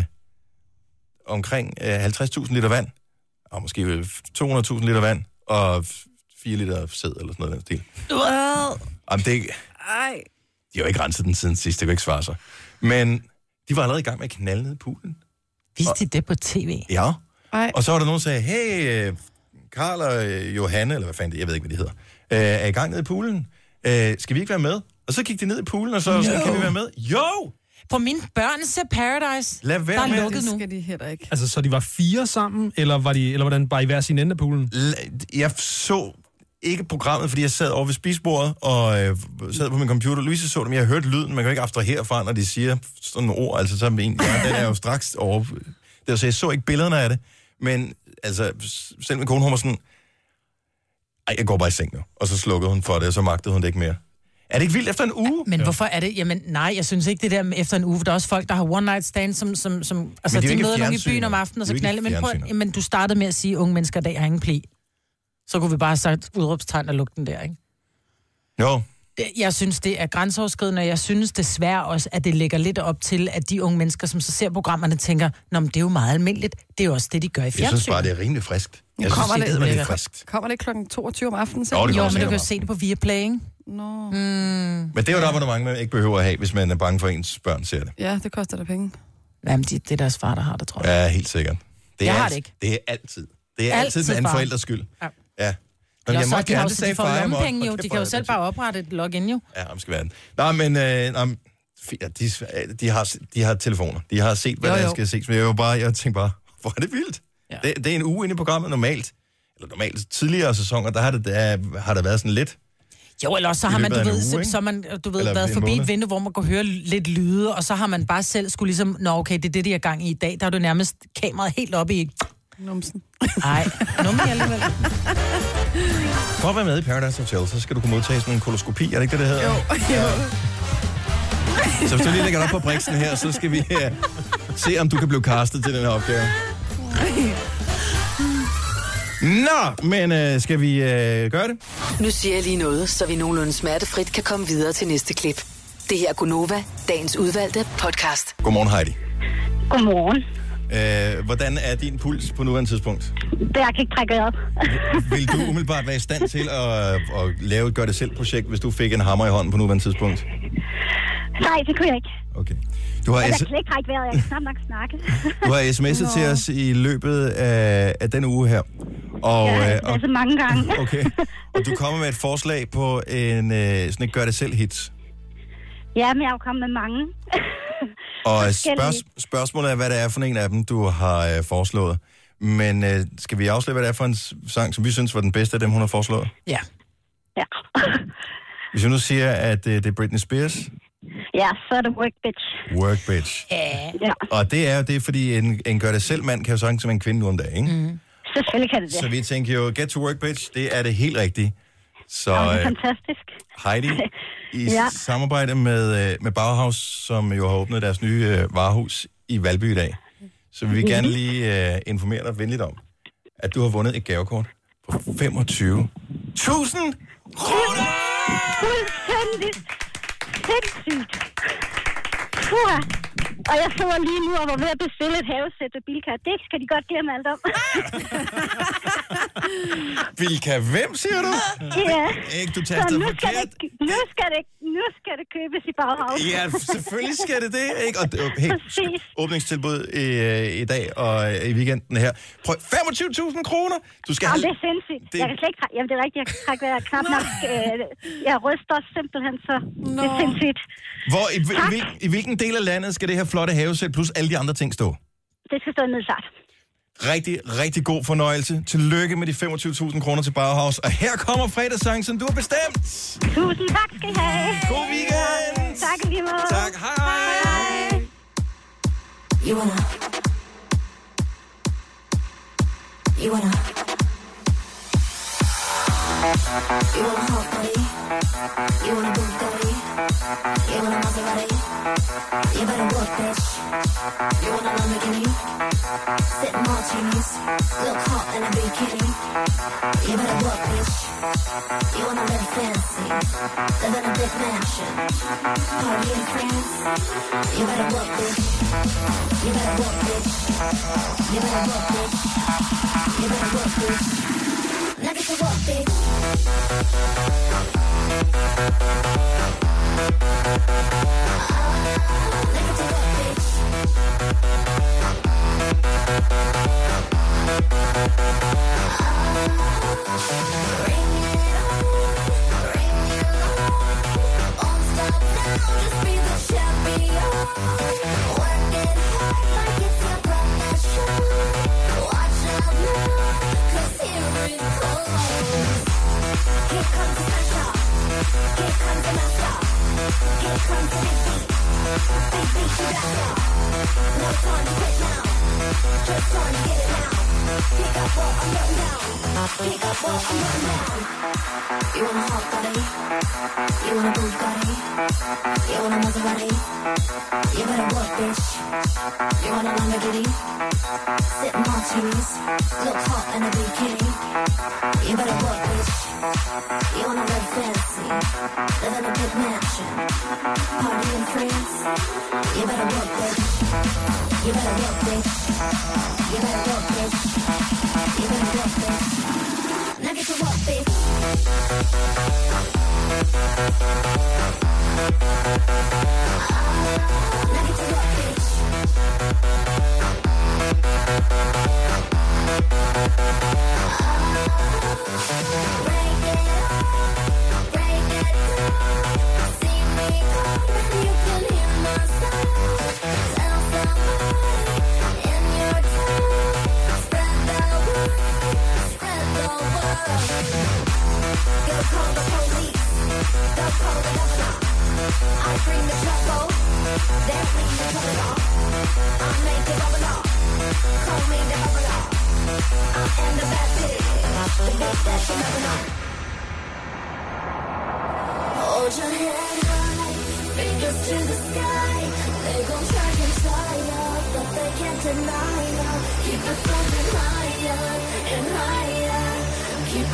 omkring øh, halvtreds tusind liter vand, og måske to hundrede tusind liter vand, og fire liter sæd, eller sådan noget den stil. Wow. Jamen, det, Ej. de har jo ikke renset den siden sidst, det kan ikke svare sig. Men de var allerede i gang med at knalde ned i poolen. Viste de det på tv? Ja. Ej. Og så var der nogen, der sagde, hey, Karl og Johanne, eller hvad fanden det, jeg ved ikke, hvad de hedder, øh, er i gang nede i poolen. Øh, skal vi ikke være med? Og så gik de ned i poolen, og så no. kan vi være med. Jo! På mine børn ser Paradise. Lad være der er med lukket nu. Skal de heller ikke. Altså, så de var fire sammen, eller var de, eller hvordan, bare i hver sin ende af poolen? Jeg så ikke programmet, fordi jeg sad over ved spisbordet, og øh, sad på min computer. Louise så dem, jeg hørte lyden, man kan jo ikke abstrahere fra, når de siger sådan nogle ord, altså så en, ja, den er jo straks over. Det var, så jeg så ikke billederne af det, men altså, selv min kone, hun var sådan, ej, jeg går bare i seng nu. Og så slukkede hun for det, og så magtede hun det ikke mere. Er det ikke vildt efter en uge? Men hvorfor er det? Jamen nej, jeg synes ikke det der med efter en uge. For der er også folk, der har one night stand, som, som, som altså de møder nogen i byen om aftenen, og så knalder. Men, prøv, jamen, du startede med at sige, at unge mennesker i dag har ingen pli. Så kunne vi bare have sagt udråbstegn og lukke den der, ikke? Jo. Jeg synes, det er grænseoverskridende, og jeg synes desværre også, at det lægger lidt op til, at de unge mennesker, som så ser programmerne, tænker, nå, men det er jo meget almindeligt. Det er jo også det, de gør i fjernsynet. Jeg synes bare, det er rimelig friskt. Jeg kommer synes, det, det, det er friskt. Kommer det klokken toogtyve om aftenen? Så? Jo, det jo men du kan jo se det på Viaplay, ikke? Nå. Mm. Men det er jo et abonnement, man ikke behøver at have, hvis man er bange for, at ens børn ser det. Ja, det koster da penge. Jamen, det, det er deres far, der har det, tror jeg. Ja, helt sikkert. Det jeg er har alt, det ikke. Det er altid. Det er altid, altid en forældres skyld. Ja. ja. Men jeg må gerne sige for lommepenge jo. De kan jo selv bare oprette et login jo. Ja, om skal være den. Nå, men øh, nå, de, de, har, de har telefoner. De har set, hvad jo, jo. der skal ses. Men jeg, jo bare, jeg tænker bare, hvor er det vildt. Ja. Det, det er en uge inde i programmet normalt. Eller normalt tidligere sæsoner, der har, det, der har der været sådan lidt. Jo, eller også så har man, du ved, uge, så, så man, du ved været forbi måned. Et vindue, hvor man kan høre lidt lyde, og så har man bare selv skulle ligesom, nå okay, det er det, de er gang i i dag. Der er du nærmest kameraet helt oppe i... Numsen. Nej, nummen alligevel. For at være med i Paradise Hotel, så skal du kunne modtage sådan en koloskopi, er det ikke det, det hedder? Jo, jo. Så hvis du lige lægger op på briksen her, så skal vi uh, se, om du kan blive castet til den her opgave. Nå, men øh, skal vi øh, gøre det? Nu siger jeg lige noget, så vi nogenlunde smertefrit kan komme videre til næste klip. Det her er Gunova, dagens udvalgte podcast. Godmorgen, Heidi. Godmorgen. Øh, hvordan er din puls på nuværende tidspunkt? Det jeg kan ikke trække op. Vil du umiddelbart være i stand til at, at lave et gør-det-selv-projekt, hvis du fik en hammer i hånden på nuværende tidspunkt? Nej, det kunne jeg ikke. Okay. Du har, jeg S- kan slet ikke trække vejret, jeg kan snart nok snakke. du har sms'et til os i løbet af, af den uge her. Og, ja, øh, og, altså mange gange. Okay. Og du kommer med et forslag på en øh, sådan et gør-det-selv-hit. Ja, men jeg er jo kommet med mange. Og spørg- spørgsmålet er, hvad det er for en af dem, du har øh, foreslået. Men øh, skal vi afsløre, hvad det er for en sang, som vi synes var den bedste af dem, hun har foreslået? Ja. Ja. Hvis jeg nu siger, at øh, det er Britney Spears? Ja, så er det Work Bitch. Work Bitch. Ja. ja. Og det er jo det, fordi en, en gør-det-selv-mand kan jo sagtens som en kvinde nu om dagen, ikke? Mm. Selvfølgelig kan det det. Så vi tænker jo, Get to Work Bitch, det er det helt rigtige. Så, ja, det er øh, fantastisk. Heidi, i ja. samarbejde med, med Bauhaus, som jo har åbnet deres nye øh, varehus i Valby i dag, så vil vi mm-hmm. gerne lige øh, informere dig venligt om, at du har vundet et gavekort på femogtyve tusind kroner! Fuldstændigt sindssygt. Puha. Og jeg sidder lige nu og var ved at bestille et havesæt til Bilka. Det skal de godt glemme alt om. Bilka, hvem siger du? Ja. Ikke, du taster nu skal, forkert. det, nu, skal det, nu skal det købes i Bauhaus. Ja, selvfølgelig skal det det, ikke? Og hey, åbningstilbud i, i dag og i weekenden her. Prøv, femogtyve tusind kroner! Du skal Jamen, have... det er sindssygt. Det... Jeg kan slet ikke trække... Jamen, det er rigtigt. Jeg kan trække vejret knap nok. Øh, jeg ryster simpelthen, så no. Det er sindssygt. Hvor, i, i, hvil, I hvilken del af landet skal det her flotte havesæt plus alle de andre ting stå? Det skal stå i Middelfart. Rigtig, rigtig god fornøjelse. Tillykke med de femogtyve tusind kroner til Bauhaus. Og her kommer fredagssangen, som du har bestemt. Tusind tak skal I have. God weekend. Tak lige måde. Tak. Hej. Hej. You wanna... You wanna... You want a hot body? You want a Bugatti? You want a Maserati? You better work, bitch. You want a Lamborghini? Sit martinis, look hot in a bikini. You better work, bitch. You wanna live fancy, live in a big mansion, party in France. You better work, bitch. You better work, bitch. You better work, bitch. You better work, bitch. Now get to work, bitch. You want a hot body? You want a Bugatti? You want a Maserati? You better work, bitch. You want a Lamborghini? Sit martinis, look hot in a bikini. You better work, bitch. You wanna live fancy, live in a big mansion, party in France. You better work, bitch. You better work, bitch. You better work, bitch. You better work, bitch. Now get to work, bitch. Now get to work, bitch. Break it up, break it down. See me coming, you can hear my sound. Tell somebody in your town. Spread the word, spread the word. Go call the police, go call the governor. I bring the trouble, they bring the trouble. I make it bubble. Call me the bubble. I am the bad bitch, the bitch that you never know. Hold your head high, fingers to the sky. They gon' try and try ya, but they can't deny ya. Keep it floating higher and higher.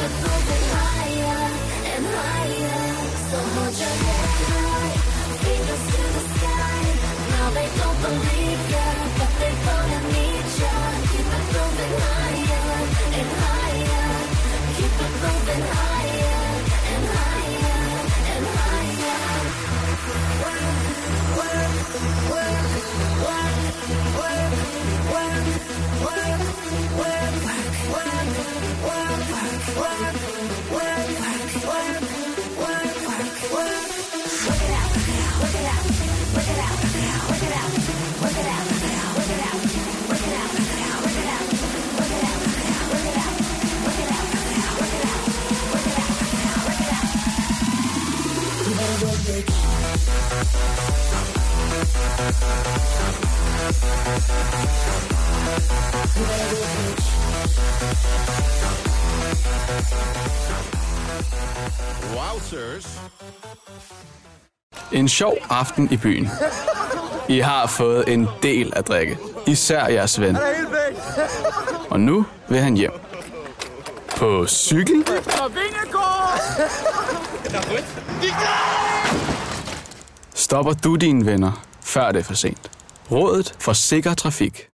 Wowzers. En sjov aften i byen. I har fået en del at drikke. Især jeres ven. Og nu vil han hjem. På cykel? Stopper du dine venner, før det er for sent. Rådet for sikker trafik.